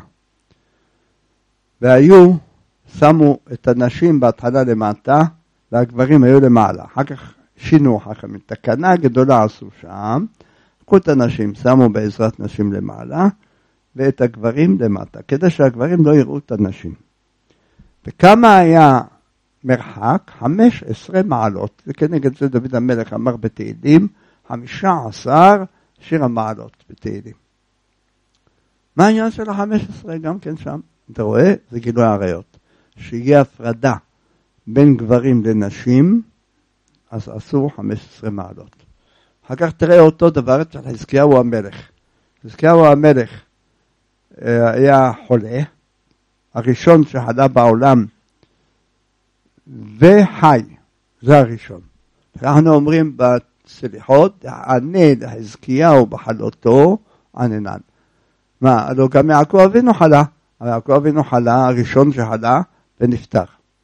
והיו, שמו את הנשים בהתחלה למטה, והגברים היו למעלה. אחר כך שינו חכמים. תקנה גדולה עשו שם, לקחו את הנשים, שמו בעזרת נשים למעלה, ואת הגברים למטה, כדי שהגברים לא יראו את הנשים. וכמה היה מרחק? 15 מעלות. וכנגד זה דוד המלך אמר בתהילים, 15 שיר המעלות בתהילים. מה העניין של ה-15 גם כן שם? אתה רואה? זה גילוי עריות. שיהיה הפרדה בין גברים לנשים, אז אסור 15 מעלות. אחר כך תראה אותו דבר אצל חזקיהו המלך. חזקיהו המלך היה חולה, הראשון שחלה בעולם, וחי, זה הראשון. אנחנו אומרים בסליחות, ענה לחזקיהו בחלותו, עננן. מה, לא גם יעקב אבינו חלה. יעקב אבינו חלה, הראשון שחלה, ונפטר.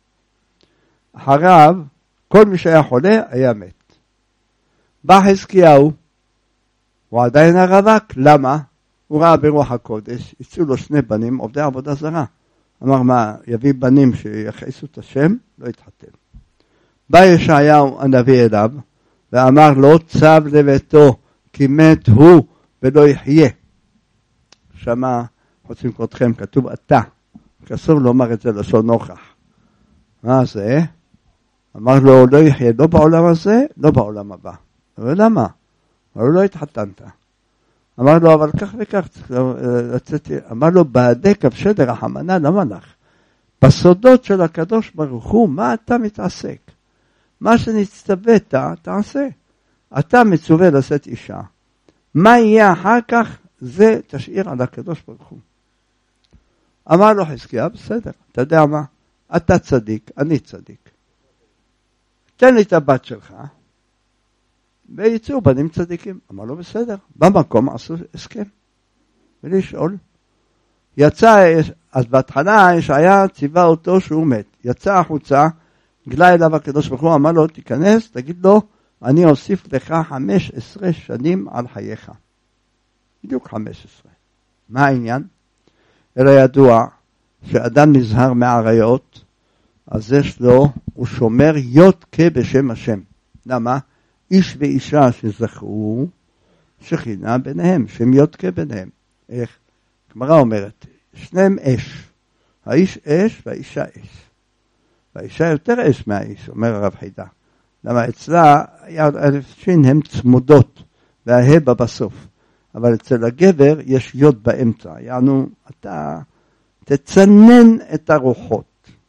אחריו, כל מי שהיה חולה, היה מת. בא חזקיהו, הוא עדיין הרווק, למה? הוא ראה ברוח הקודש, יצאו לו 2 בנים, עובדי עבודה זרה. אמר מה, יביא בנים שיחסו את השם, לא יתחתן. בא ישעיהו הנביא אליו, ואמר לו, צב לביתו, כי מת הוא ולא יחיה. שמה, רוצים קודכם, כתוב אתה. אסור לומר את זה לשון נוכח. מה זה? אמר לו, לא יחיה, לא בעולם הזה, לא בעולם הבא. אבל למה? אבל לא התחתנת. אמר לו, אבל כך וכך, אמר לו, בעדי כבשי דרחמנא למה לך? בסודות של הקדוש ברוך הוא, מה אתה מתעסק? מה שנצטוות, תעשה. אתה מצווה לשאת אישה. מה יהיה אחר כך, זה תשאיר על הקדוש ברוך הוא. אמר לו חזקיה, בסדר, אתה יודע מה? אתה צדיק, אני צדיק. תן לי את הבת שלך, ויצאו בנים צדיקים. אמר לו, בסדר. במקום עשו הסכם. ולשאול. יצא, אז בהתחלה ישעיה ציווה אותו שהוא מת. יצא החוצה, גלה אליו הקדוש ברוך הוא, אמר לו, תיכנס, תגיד לו, אני אוסיף לך 15 שנים על חייך. בדיוק 15. מה העניין? אלא ידוע שאדם נזהר מעריות, אז יש לו, הוא שומר יודקה בשם השם. למה? איש ואישה שזכרו, שכינה ביניהם, שם יודקה ביניהם. איך? גמרא אומרת, שניהם אש. האיש אש והאישה אש. והאישה יותר אש מהאיש, אומר הרב חידה. למה אצלה, שין הם צמודות, והה בסוף. אבל אצל הגבר יש יוד באמצע. יענו, אתה תצנן את הרוחות.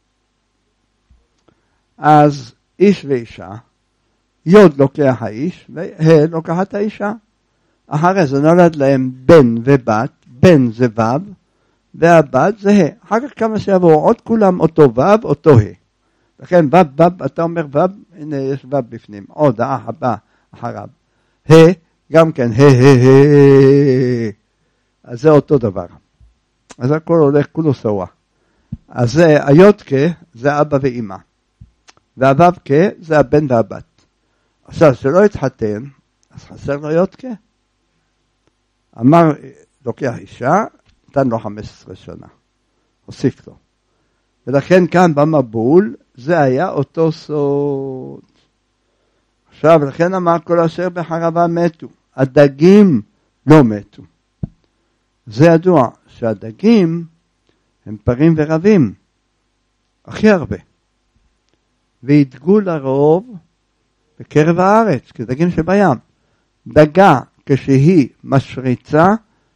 אז איש ואישה, יוד לוקח האיש, והה לוקחת האישה. אחרי זה נולד להם בן ובת, בן זה ו', והבת זה ה'. אחר כך כמה שיבואו עוד כולם אותו ו', אותו ה'. לכן ו', אתה אומר ו', הנה יש ו' בפנים. עוד האח הבא אחריו. ה', גם כן ה'. אז זה אותו דבר. אז הכל הולך כולו סווה. אז זה היודקה, זה אבא ואמא. והו"בקה זה הבן והבת. עכשיו, שלא התחתן, אז חסר לו יודקה. אמר, לוקח אישה, נתן לו 15 שנה. הוסיף לו. ולכן כאן במבול, זה היה אותו סוד. עכשיו, לכן אמר כל אשר בחרבה מתו. הדגים לא מתו. זה ידוע שהדגים הם פרים ורבים. הכי הרבה. והתגו לרוב בקרב הארץ, כדגים שבים. דגה כשהיא משריצה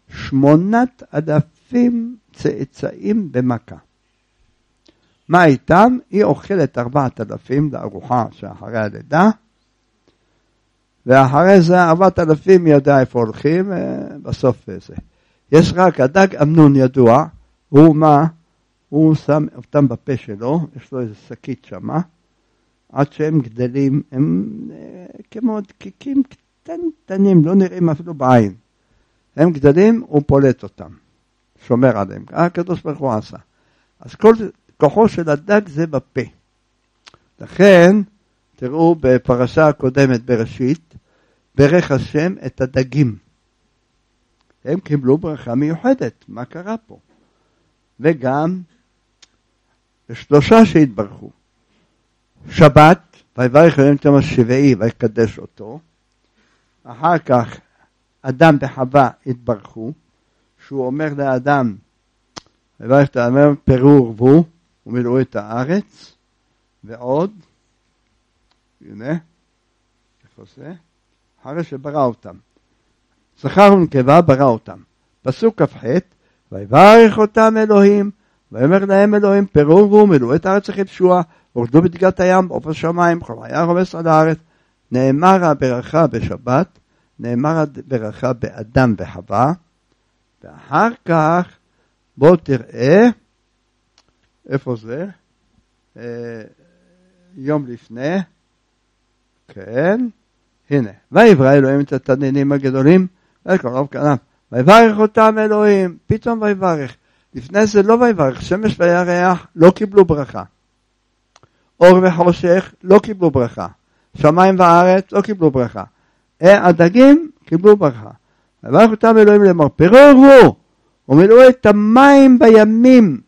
8,000 צאצאים במכה. מה איתם? היא אוכלת 4,000 לארוחה שאחרי הלידה, ואחרי זה 4,000 יודע איפה הולכים, בסוף זה. יש רק הדג אמנון ידוע, הוא מה? הוא שם אותם בפה שלו, יש לו איזה שקית שמה, עד שהם גדלים, הם כמו דקיקים קטנים, לא נראים אפילו בעין. הם גדלים, הוא פולט אותם, שומר עליהם. הקדוש ברוך הוא עשה. אז כל כוחו של הדג זה בפה. לכן, תראו בפרשה הקודמת בראשית, ברך השם את הדגים. הם קיבלו ברכה מיוחדת. מה קרה פה? וגם, שלושה שהתברכו. שבת, ויברך אלוהים את היום השביעי, ויקדש אותו. אחר כך, אדם וחווה התברכו, שהוא אומר לאדם, ויברך את האדם, פרו ורבו, ומילאו את הארץ, ועוד, הנה, איפה זה? אחרי שברא אותם. זכר ונקבה ברא אותם. פסוק כ"ח, ויברך אותם אלוהים, ויאמר להם אלוהים, פרו ורבו, מילאו את הארץ וכבשוה, ורדו בדגת הים, בעוף השמיים, כל היה רומס על הארץ. נאמר הברכה בשבת, נאמר הברכה באדם וחווה, ואחר כך, בוא תראה, איפה זה? יום לפני, כן, הנה, ויברא אלוהים את התנינים הגדולים, ויקרוב כנף, ויברך אותם אלוהים, פתאום ויברך, לפני זה לא ויברך, שמש וירח לא קיבלו ברכה, אור וחושך לא קיבלו ברכה, שמיים וארץ לא קיבלו ברכה, הדגים קיבלו ברכה, ויברך אותם אלוהים לאמר, פרו ורבו, ומילאו את המים בימים.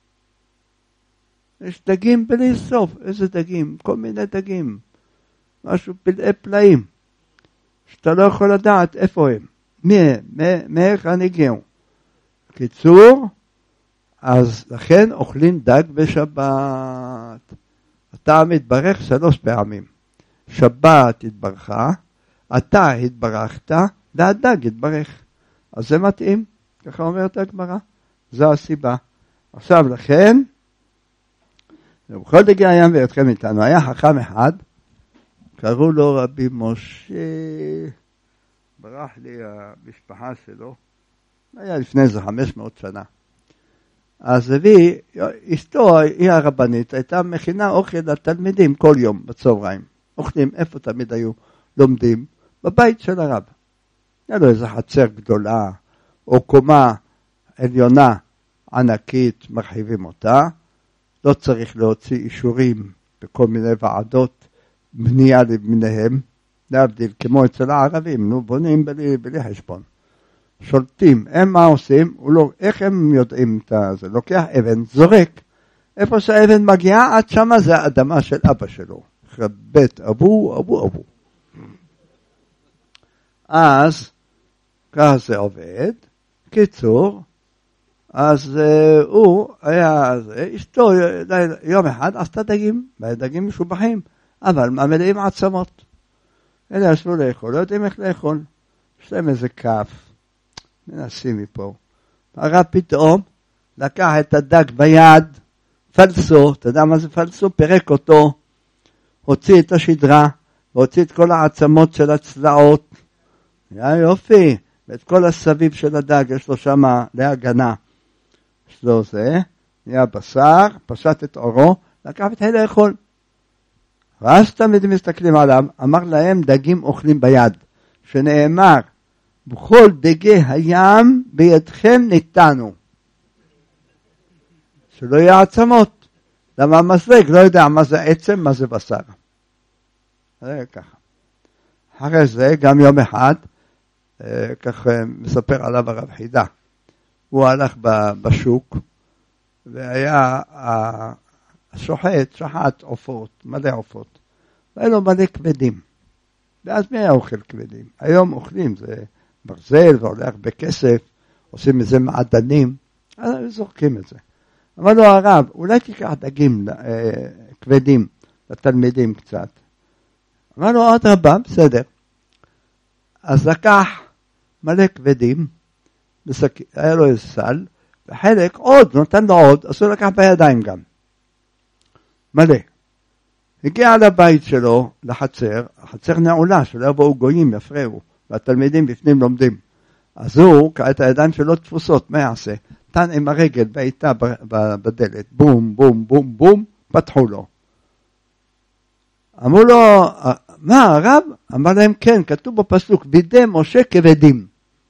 יש דגים בלי סוף, איזה דגים? כל מיני דגים, משהו פלאי פלאים, שאתה לא יכול לדעת איפה הם, מאיך הם הגיעו. קיצור, אז לכן אוכלים דג בשבת. אתה מתברך 3 פעמים. שבת התברכה, אתה התברכת, והדג התברך. אז זה מתאים, ככה אומרת הגמרא. זו הסיבה. עכשיו לכן, ובכל דגי הים ויתכם איתנו, היה חכם אחד, קראו לו רבי משה, ברח לי המשפחה שלו, היה לפני זה 500 שנה. אז הביא, אשתו היא הרבנית, הייתה מכינה אוכל לתלמידים כל יום בצהריים. אוכלים, איפה תמיד היו לומדים? בבית של הרב. היה לו איזו חצר גדולה, או קומה עליונה ענקית, מרחיבים אותה. לא צריך להוציא אישורים בכל מיני ועדות, בנייה למיניהם, להבדיל כמו אצל הערבים, נו בונים בלי חשבון. שולטים, הם מה עושים? איך הם יודעים את זה? לוקח אבן, זורק. איפה שהאבן מגיעה, עד שמה זה האדמה של אבא שלו. בית אבו. אז, ככה זה עובד. קיצור, אז הוא היה, אשתו יום אחד עשתה דגים, והדגים משובחים, אבל מלאים עצמות. אלה ישבו לאכול, לא יודעים איך לאכול. יש להם איזה כף, מנסים מפה. הרב פתאום לקח את הדג ביד, פלסו, אתה יודע מה זה פלסו? פירק אותו, הוציא את השדרה, והוציא את כל העצמות של הצלעות. היה יופי, ואת כל הסביב של הדג, יש לו שם להגנה. יש לו זה, נהיה בשר, פשט את אורו, לקח את היד לאכול. ואז תמיד מסתכלים עליו, אמר להם דגים אוכלים ביד, שנאמר, בכל דגי הים בידכם ניתנו. שלא יהיה עצמות. למה המסלג לא יודע מה זה עצם, מה זה בשר. זה ככה. אחרי זה, גם יום אחד, כך מספר עליו הרב חידה. הוא הלך בשוק, והיה שחט עופות, מלא עופות. והיה לו מלא כבדים. ואז מי היה אוכל כבדים? היום אוכלים, זה ברזל, והולך בכסף, עושים מזה מעדנים, אז זורקים את זה. אמר לו הרב, אולי תיקח דגים כבדים לתלמידים קצת. אמר לו, עוד רבה, בסדר. אז לקח מלא כבדים, היה לו איזה סל, וחלק עוד, נותן לו עוד, אז הוא לקח בידיים גם. מלא. הגיע לבית שלו, לחצר, החצר נעולה, שלא יבואו גויים, יפריעו, והתלמידים בפנים לומדים. אז הוא, כעת הידיים שלו תפוסות, מה יעשה? נתן עם הרגל בעיטה בדלת, בום, בום, בום, בום, פתחו לו. אמרו לו, מה הרב? אמר להם, כן, כתוב בפסוק, וידי משה כבדים.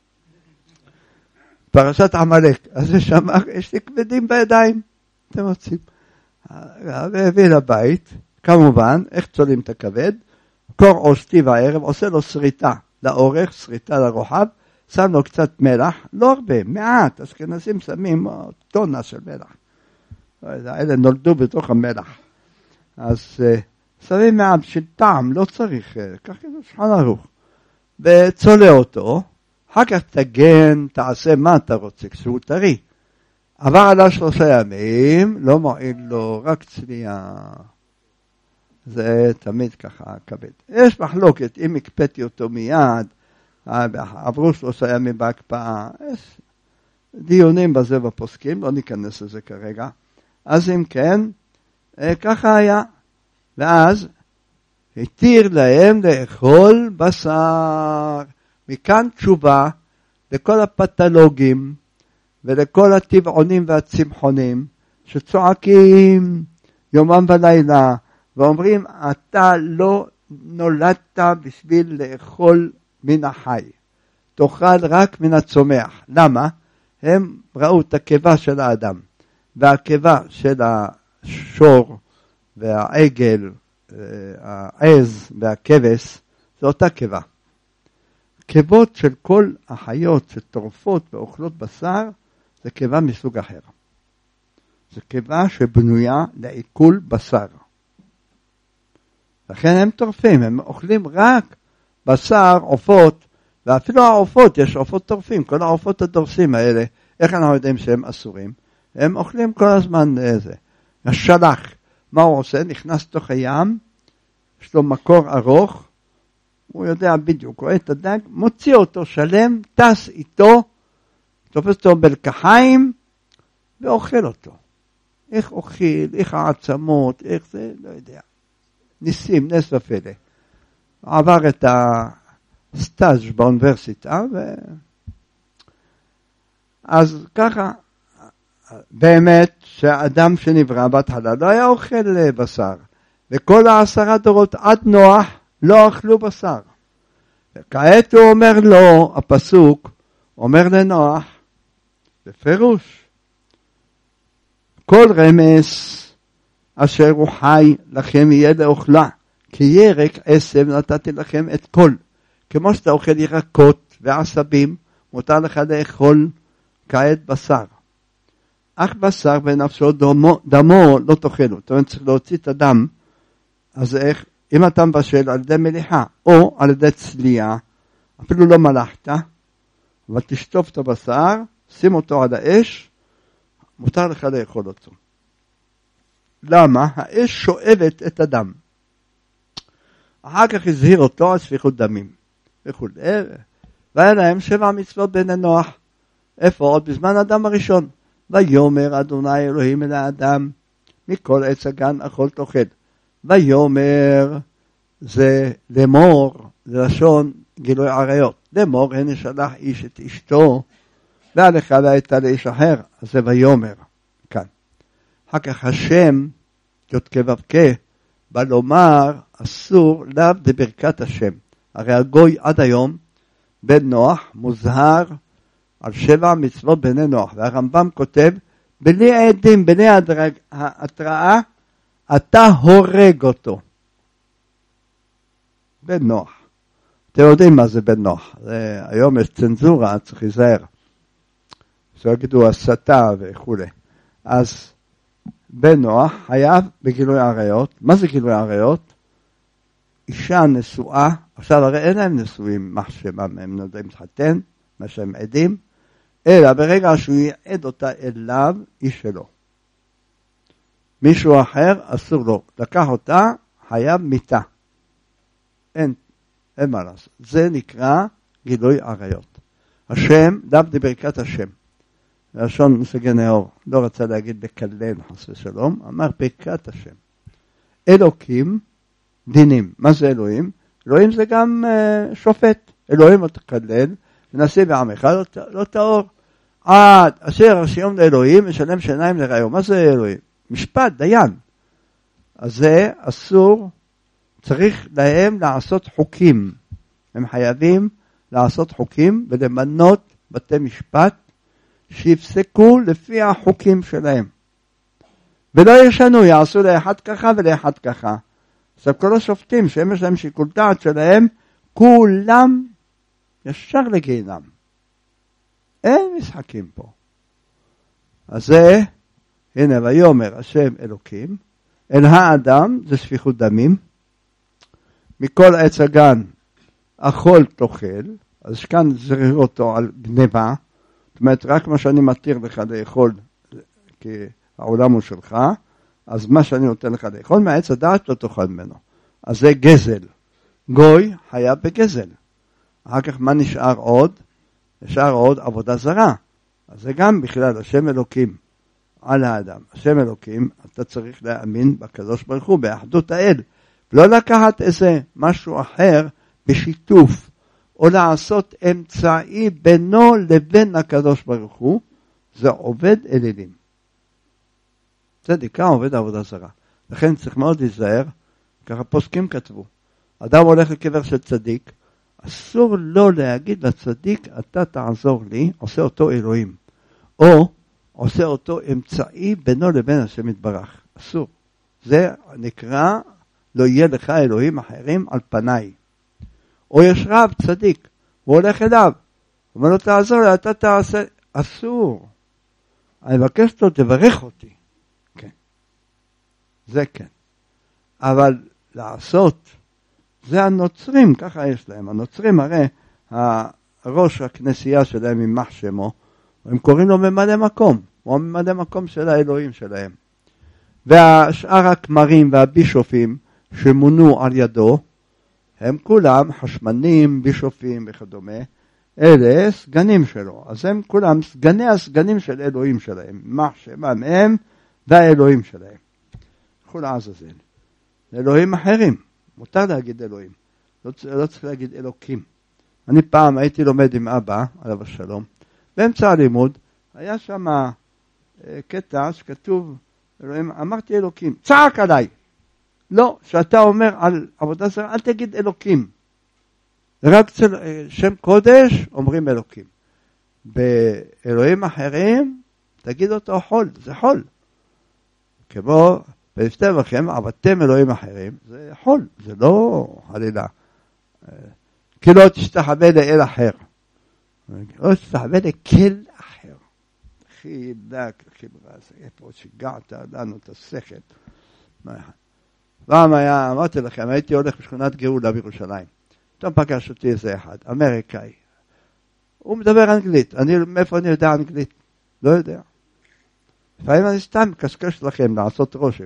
פרשת עמלק. אז הוא שמע, יש לי כבדים בידיים. אתם רוצים. והביא לבית, כמובן, איך צולים את הכבד? קור עושתי בערב, עושה לו שריטה לאורך, שריטה לרוחב, שם לו קצת מלח, לא הרבה, מעט, אשכנזים שמים טונה של מלח. האלה נולדו בתוך המלח. אז שמים מעט של טעם, לא צריך, ככה זה שולחן ערוך. וצולה אותו, אחר כך תגן, תעשה מה אתה רוצה, כשהוא טרי. עבר עליו 3 ימים, לא מועיל לו, רק צלייה. זה תמיד ככה כבד. יש מחלוקת, אם הקפאתי אותו מיד, עברו 3 ימים בהקפאה, יש דיונים בזה בפוסקים, לא ניכנס לזה כרגע. אז אם כן, ככה היה. ואז התיר להם לאכול בשר. מכאן תשובה לכל הפתולוגים ולכל הטבעונים והצמחונים שצועקים יומם ולילה ואומרים אתה לא נולדת בשביל לאכול מן החי, תאכל רק מן הצומח. למה? הם ראו את הקיבה של האדם והקיבה של השור והעגל, העז והכבש, זה אותה קיבה. קיבות של כל החיות שטורפות ואוכלות בשר, זה קיבה מסוג אחר. זה קיבה שבנויה לעיכול בשר. לכן הם טורפים, הם אוכלים רק בשר, עופות, ואפילו העופות, יש עופות טורפים, כל העופות הדורסים האלה, איך אנחנו יודעים שהם אסורים? הם אוכלים כל הזמן איזה. השלח, מה הוא עושה? נכנס תוך הים, יש לו מקור ארוך, הוא יודע בדיוק, רואה את הדג, מוציא אותו שלם, טס איתו, תופס אותו בלקחיים, ואוכל אותו. איך אוכל, איך העצמות, איך זה, לא יודע. ניסים, נס ופלא. עבר את הסטאז' באוניברסיטה, אז ככה, באמת שהאדם שנברא בהתחלה לא היה אוכל בשר, וכל 10 דורות עד נוח לא אכלו בשר. וכעת הוא אומר לו, הפסוק אומר לנוח, בפירוש, כל רמס אשר הוא חי לכם יהיה לאוכלה, כי ירק עשב נתתי לכם את כל. כמו שאתה אוכל ירקות ועשבים, מותר לך לאכול כעת בשר. אך בשר בנפשו דמו לא תאכלו. זאת אומרת, צריך להוציא את הדם. אז איך? אם אתה מבשל על ידי מליחה, או על ידי צלייה, אפילו לא מלחת, אבל תשטוף את הבשר, שים אותו על האש, מותר לך לאכול אותו. למה? האש שואבת את הדם. אחר כך הזהיר אותו על שפיכות דמים. וכו'. והיה להם 7 מצוות בני נוח. איפה? עוד בזמן האדם הראשון. ויאמר אדוני אלוהים אל האדם, מכל עץ הגן אכול תאכל. ויאמר זה לאמור, זה לשון גילוי עריות. לאמור הנה שלח איש את אשתו, והלכה והייתה לאיש אחר. אז זה ויאמר כאן. אחר כך השם, יודקה ובקה, בא לומר אסור לאו דברכת השם. הרי הגוי עד היום, בן נוח, מוזהר על 7 מצוות בני נוח. והרמב"ם כותב, בלי עדים, בלי התראה, אתה הורג אותו. בן נוח. אתם יודעים מה זה בן נוח. היום יש צנזורה, צריך להיזהר. שלא יגידו הסתה וכו'. אז בן נוח חייב בגילוי עריות. מה זה גילוי עריות? אישה נשואה, עכשיו הרי אין להם נשואים מחשבם, הם לא יודעים להתחתן, מה שהם עדים, אלא ברגע שהוא יעד אותה אליו, היא שלו. מישהו אחר אסור לו, לקח אותה, חייב מיתה. אין מה לעשות. זה נקרא גילוי עריות. השם, דף דברכת השם. לשון מסגי נאור, לא רצה להגיד בקלן חס ושלום, אמר ברכת השם. אלוקים דינים. מה זה אלוהים? אלוהים זה גם שופט. אלוהים לא תקלל, ונשיא בעמך לא טהור. עד אשר הרשיום לאלוהים, משלם שיניים לרעיו. מה זה אלוהים? משפט, דיין. אז זה אסור, צריך להם לעשות חוקים. הם חייבים לעשות חוקים ולמנות בתי משפט שיפסקו לפי החוקים שלהם. ולא ישנו, יעשו לאחד ככה ולאחד ככה. עכשיו כל השופטים שהם יש להם שיקול דעת שלהם, כולם ישר לגיהינום. אין משחקים פה. אז זה, הנה ויאמר השם אלוקים, אל האדם זה שפיכות דמים, מכל עץ הגן אכול תאכל, אז כאן זריר אותו על גניבה, זאת אומרת רק מה שאני מתיר לך לאכול, כי העולם הוא שלך, אז מה שאני נותן לך לאכול, מהעץ הדעת לא תאכל ממנו. אז זה גזל. גוי חייב בגזל. אחר כך מה נשאר עוד? נשאר עוד עבודה זרה. אז זה גם בכלל השם אלוקים על האדם. השם אלוקים, אתה צריך להאמין בקדוש ברוך הוא, באחדות האל. לא לקחת איזה משהו אחר בשיתוף, או לעשות אמצעי בינו לבין הקדוש ברוך הוא, זה עובד אלילים. צדיקה עובד עבודה זרה. לכן צריך מאוד להיזהר, ככה פוסקים כתבו. אדם הולך לקבר של צדיק, אסור לו להגיד לצדיק, אתה תעזור לי, עושה אותו אלוהים. או עושה אותו אמצעי בינו לבין השם יתברך. אסור. זה נקרא, לא יהיה לך אלוהים אחרים על פניי. או יש רב צדיק, הוא הולך אליו, הוא אומר לו תעזור לי, אתה תעשה, אסור. אני מבקש לו, תברך אותי. כן. זה כן. אבל לעשות, זה הנוצרים, ככה יש להם. הנוצרים הרי, ראש הכנסייה שלהם יימח שמו, הם קוראים לו ממלא מקום, הוא ממלא מקום של האלוהים שלהם. והשאר הכמרים והבישופים שמונו על ידו, הם כולם חשמנים, בישופים וכדומה, אלה סגנים שלו. אז הם כולם סגני הסגנים של אלוהים שלהם, יימח שמם הם והאלוהים שלהם. קחו לעזאזל. אלוהים אחרים, מותר להגיד אלוהים, לא צריך להגיד אלוקים. אני פעם הייתי לומד עם אבא, עליו השלום, באמצע הלימוד, היה שם קטע שכתוב, אלוהים, אמרתי אלוקים, צעק עליי. לא, שאתה אומר על עבודה זרה, אל תגיד אלוקים. רק שם קודש אומרים אלוקים. באלוהים אחרים, תגיד אותו חול, זה חול. כמו, ולפתם לכם, עבדתם אלוהים אחרים, זה חול, זה לא חלילה. כי לא תשתחווה לאל אחר. לא תשתחווה לכל אחר. הכי דק, הכי ברז, איפה שיגעת לנו את השכל. פעם היה, אמרתי לכם, הייתי הולך בשכונת גאולה בירושלים. פתאום פגש אותי איזה אחד, אמריקאי. הוא מדבר אנגלית. מאיפה אני יודע אנגלית? לא יודע. לפעמים אני סתם מקשקש לכם לעשות רושם.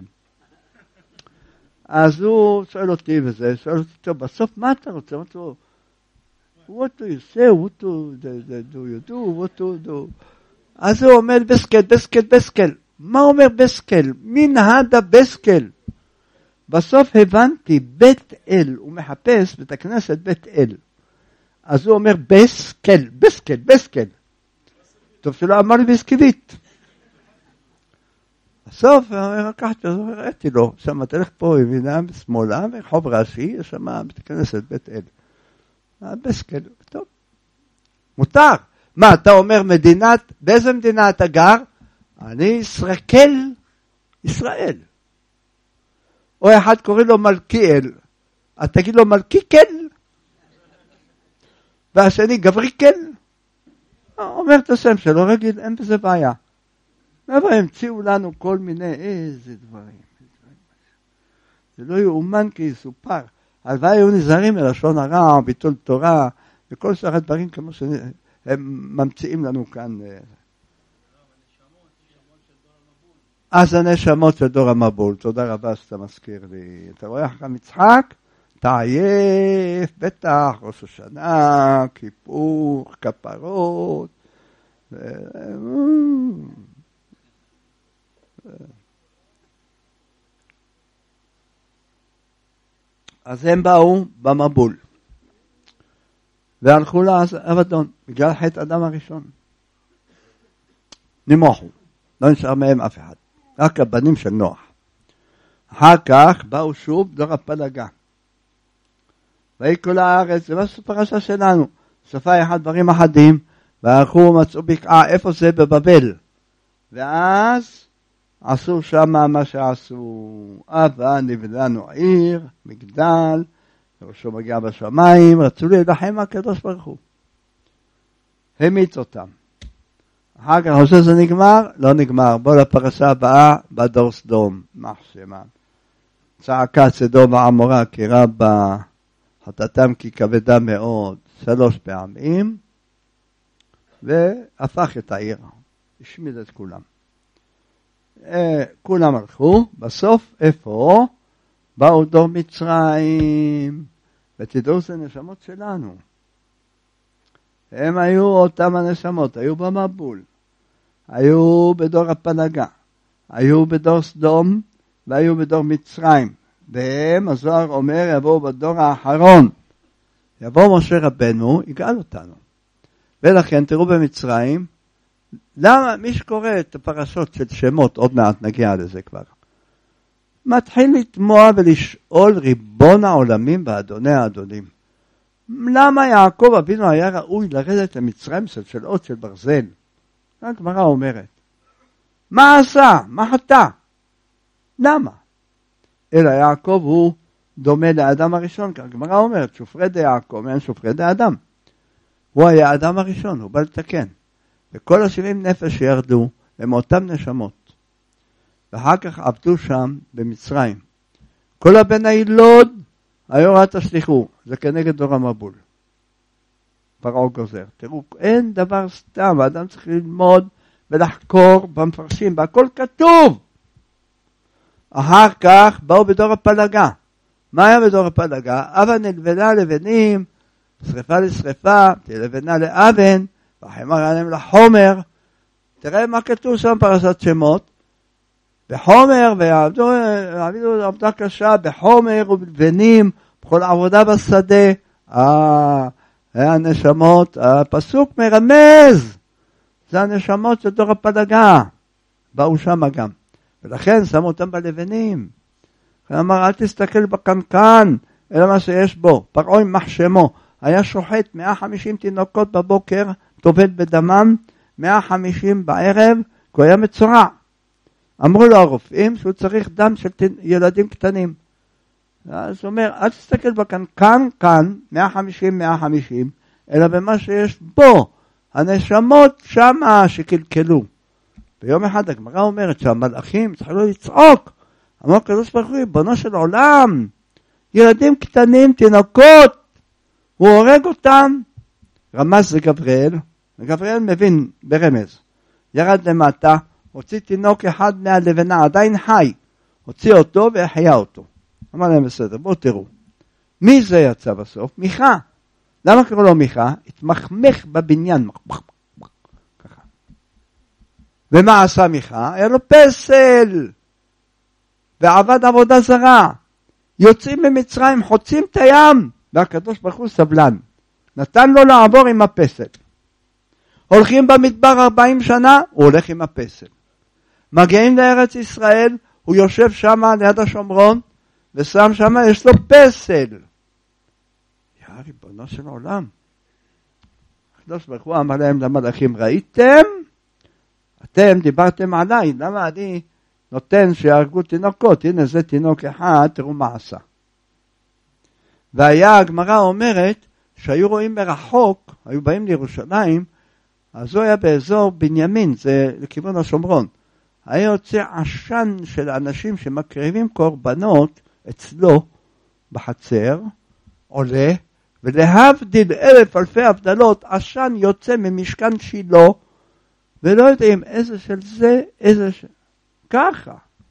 אז הוא שואל אותי וזה, שואל אותי, טוב, בסוף מה אתה רוצה? אמרתי לו, what do you say? What do you do? What do you do? אז הוא אומר, בסקל, בסקל, בסקל. מה אומר בסקל? מן הדה בסקל. בסוף הבנתי, בית אל, הוא מחפש בית הכנסת בית אל. אז הוא אומר, בסקל, בסקל, בסקל. טוב שלא אמר לי בסקלית. בסוף, לקחתי, ראיתי לו, שם תלך פה ימינה ושמאלה, ורחוב ראשי, יש שם בית הכנסת בית אל. בסקל, טוב. מותר. מה, אתה אומר מדינת, באיזה מדינה אתה גר? אני ישרקל, ישראל. או אחד קוראים לו מלכיאל, אז תגיד לו מלכיקל, והשני גבריקל, אומר את השם שלו, רגיל, אין בזה בעיה. אבל המציאו לנו כל מיני, איזה דברים. זה לא יאומן כי יסופר. הלוואי היו נזהרים מלשון הרע, ביטול תורה, וכל שאר הדברים כמו שהם ממציאים לנו כאן. אז הנשמות של דור המבול, תודה רבה שאתה מזכיר לי. אתה רואה אחר מצחק? אתה עייף, בטח, ראש השנה, כיפור, כפרות. אז הם באו במבול. והלכו לאבדון, בגלל חטא אדם הראשון. נמוחו. לא נשאר מהם אף אחד. רק הבנים של נוח. אחר כך באו שוב דור הפלגה. ויהי כל הארץ, זה מה פרשה שלנו. סופה אחד דברים אחדים, והלכו ומצאו בקעה, איפה זה? בבבל. ואז עשו שם מה שעשו. אבל נבננו עיר, מגדל, ראשו מגיע בשמיים, רצו להילחם הקדוש ברוך הוא. המיץ אותם. אחר כך חושב שזה נגמר? לא נגמר. בוא לפרשה הבאה, בדור סדום. מחשמה. צעקה סדום ועמורה, כי רבה חטאתם כי כבדה מאוד 3 פעמים, והפך את העיר. השמיד את כולם. כולם הלכו, בסוף איפה? באו דור מצרים, ותדעו זה נשמות שלנו. הם היו אותם הנשמות, היו במבול, היו בדור הפלגה, היו בדור סדום, והיו בדור מצרים. והם, הזוהר אומר, יבואו בדור האחרון. יבוא משה רבנו, יגאל אותנו. ולכן תראו במצרים, למה מי שקורא את הפרשות של שמות, עוד מעט נגיע לזה כבר, מתחיל לתמוע ולשאול ריבון העולמים ואדוני האדונים. למה יעקב אבינו היה ראוי לרדת למצרים של אות של ברזל? הגמרא אומרת, מה עשה? מה חטא? למה? אלא יעקב הוא דומה לאדם הראשון, כי הגמרא אומרת, שופרי די יעקב, אין שופרי די אדם. הוא היה האדם הראשון, הוא בא לתקן. וכל 70 נפש שירדו, הם אותם נשמות. ואחר כך עבדו שם במצרים. כל הבן הילוד, היו תשליחו, זה כנגד דור המבול. פרעה גוזר. תראו, אין דבר סתם, האדם צריך ללמוד ולחקור במפרשים, והכל כתוב. אחר כך באו בדור הפלגה. מה היה בדור הפלגה? אבן נלבנה לבנים, שריפה לשריפה, תלבנה לאבן, והחמר עליהם לחומר. תראה מה כתוב שם פרשת שמות. בחומר, ועבדו עבודה קשה, בחומר ובלבנים, בכל עבודה בשדה. הנשמות, הפסוק מרמז. זה הנשמות של דור הפלגה. באו שם גם. ולכן שמו אותם בלבנים. הוא אמר, אל תסתכל בקנקן, אלא מה שיש בו. פרעה עם מחשמו. היה שוחט 150 תינוקות בבוקר, טובל בדמם, 150 בערב, כי הוא היה מצורע. אמרו לו הרופאים שהוא צריך דם של ילדים קטנים. אז הוא אומר, אל תסתכל בקנקן, כאן, 150, אלא במה שיש בו. הנשמות שמה שקלקלו. ביום אחד הגמרא אומרת שהמלאכים צריכים לצעוק. אמר הקדוש ברוך הוא, ריבונו של עולם, ילדים קטנים, תינוקות, הוא הורג אותם. רמז זה גבריאל, וגבריאל מבין ברמז. ירד למטה, הוציא תינוק אחד מהלבנה, עדיין חי. הוציא אותו והחיה אותו. אמר להם בסדר, בואו תראו. מי זה יצא בסוף? מיכה. למה קראו לו מיכה? התמחמך בבניין. ככה. ומה עשה מיכה? היה לו פסל. ועבד עבודה זרה. יוצאים ממצרים, חוצים את הים. והקדוש ברוך הוא סבלן. נתן לו לעבור עם הפסל. הולכים במדבר 40 שנה, הוא הולך עם הפסל. מגיעים לארץ ישראל, הוא יושב שם ליד השומרון, ושם שם יש לו פסל. יא ריבונו של עולם. הקדוש ברוך הוא אמר להם למלאכים, ראיתם? אתם דיברתם עליי, למה אני נותן שיהרגו תינוקות? הנה זה תינוק אחד, תראו מה עשה. והיה הגמרא אומרת, שהיו רואים מרחוק, היו באים לירושלים, אז הוא היה באזור בנימין, זה לכיוון השומרון. היה יוצא עשן של אנשים שמקריבים קורבנות אצלו בחצר, עולה, ולהבדיל 1000 אלפי הבדלות, עשן יוצא ממשכן שילה, ולא יודעים איזה של זה, איזה של... ככה.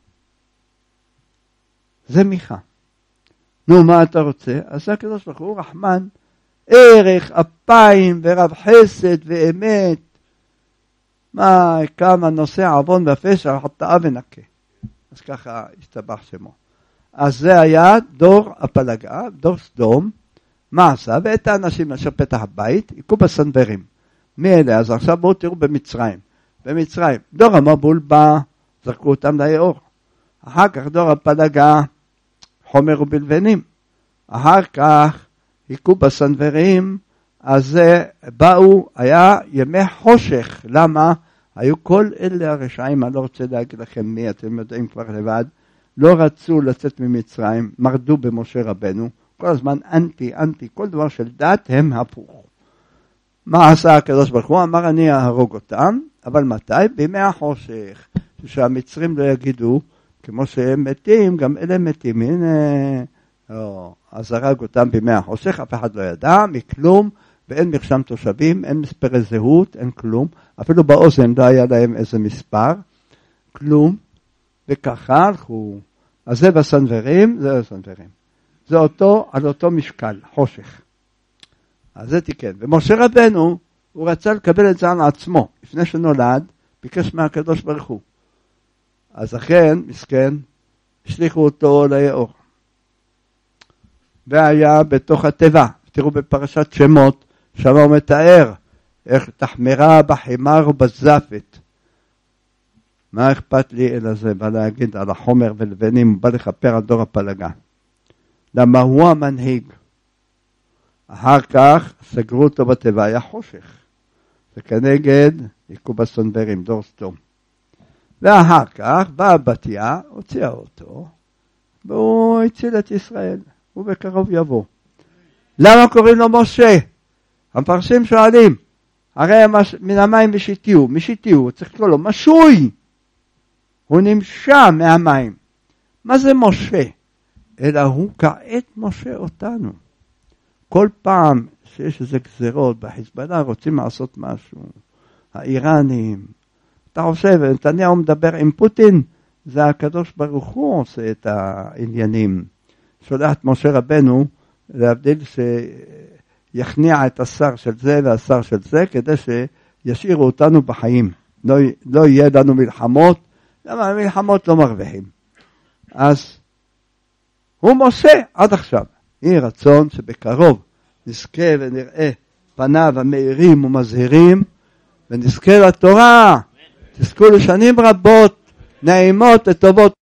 זה מיכה. נו, מה אתה רוצה? אז הקדוש ברוך הוא רחמן, ערך, אפיים ורב חסד ואמת. מה, כמה נושא עוון ופשע, חטאה ונקה. אז ככה השתבח שמו. אז זה היה דור הפלגה, דור סדום. מה עשה? ואת האנשים אשר פתח הבית, היכו בסנוורים. מי אלה? אז עכשיו בואו תראו במצרים. במצרים, דור המבול בא, זרקו אותם ליאור. אחר כך דור הפלגה, חומר ובלבנים. אחר כך, היכו בסנוורים, אז באו, היה ימי חושך. למה? היו כל אלה הרשעים, אני לא רוצה להגיד לכם מי, אתם יודעים כבר לבד, לא רצו לצאת ממצרים, מרדו במשה רבנו, כל הזמן אנטי, כל דבר של דת הם הפוך. מה עשה הקדוש ברוך הוא? אמר אני אהרוג אותם, אבל מתי? בימי החושך, שהמצרים לא יגידו, כמו שהם מתים, גם אלה מתים, הנה, אז הרג אותם בימי החושך, אף אחד לא ידע, מכלום, ואין מרשם תושבים, אין מספרי זהות, אין כלום, אפילו באוזן לא היה להם איזה מספר, כלום, וככה הלכו. אז זה בסנוורים, זה בסנוורים. זה אותו, על אותו משקל, חושך. אז זה תיקן. ומשה רבנו, הוא רצה לקבל את זה על עצמו. לפני שנולד, ביקש מהקדוש ברוך הוא. אז אכן, מסכן, השליחו אותו ליאור. והיה בתוך התיבה. תראו בפרשת שמות, שם הוא מתאר איך תחמרה בחמר ובזפת. מה אכפת לי אלא זה? בא להגיד על החומר ולבנים, בא לכפר על דור הפלגה. למה הוא המנהיג? אחר כך סגרו אותו בתיבה, היה חושך. וכנגד היכו בסנוורים, דור סדום. ואחר כך באה בתיה, הוציאה אותו, והוא הציל את ישראל. הוא בקרוב יבוא. למה קוראים לו משה? המפרשים שואלים, הרי מן המים משיתיהו, צריך לקרוא לו משוי. הוא נמשה מהמים. מה זה משה? אלא הוא כעת משה אותנו. כל פעם שיש איזה גזרות בחיזבאללה רוצים לעשות משהו. האיראנים. אתה חושב, נתניהו מדבר עם פוטין, זה הקדוש ברוך הוא עושה את העניינים. שולח את משה רבנו להבדיל שיכניע את השר של זה והשר של זה, כדי שישאירו אותנו בחיים. לא יהיה לנו מלחמות, למה המלחמות לא מרוויחים. אז הוא משה עד עכשיו. יהי רצון שבקרוב נזכה ונראה פניו המאירים ומזהירים, ונזכה לתורה, תזכו לשנים רבות, נעימות וטובות.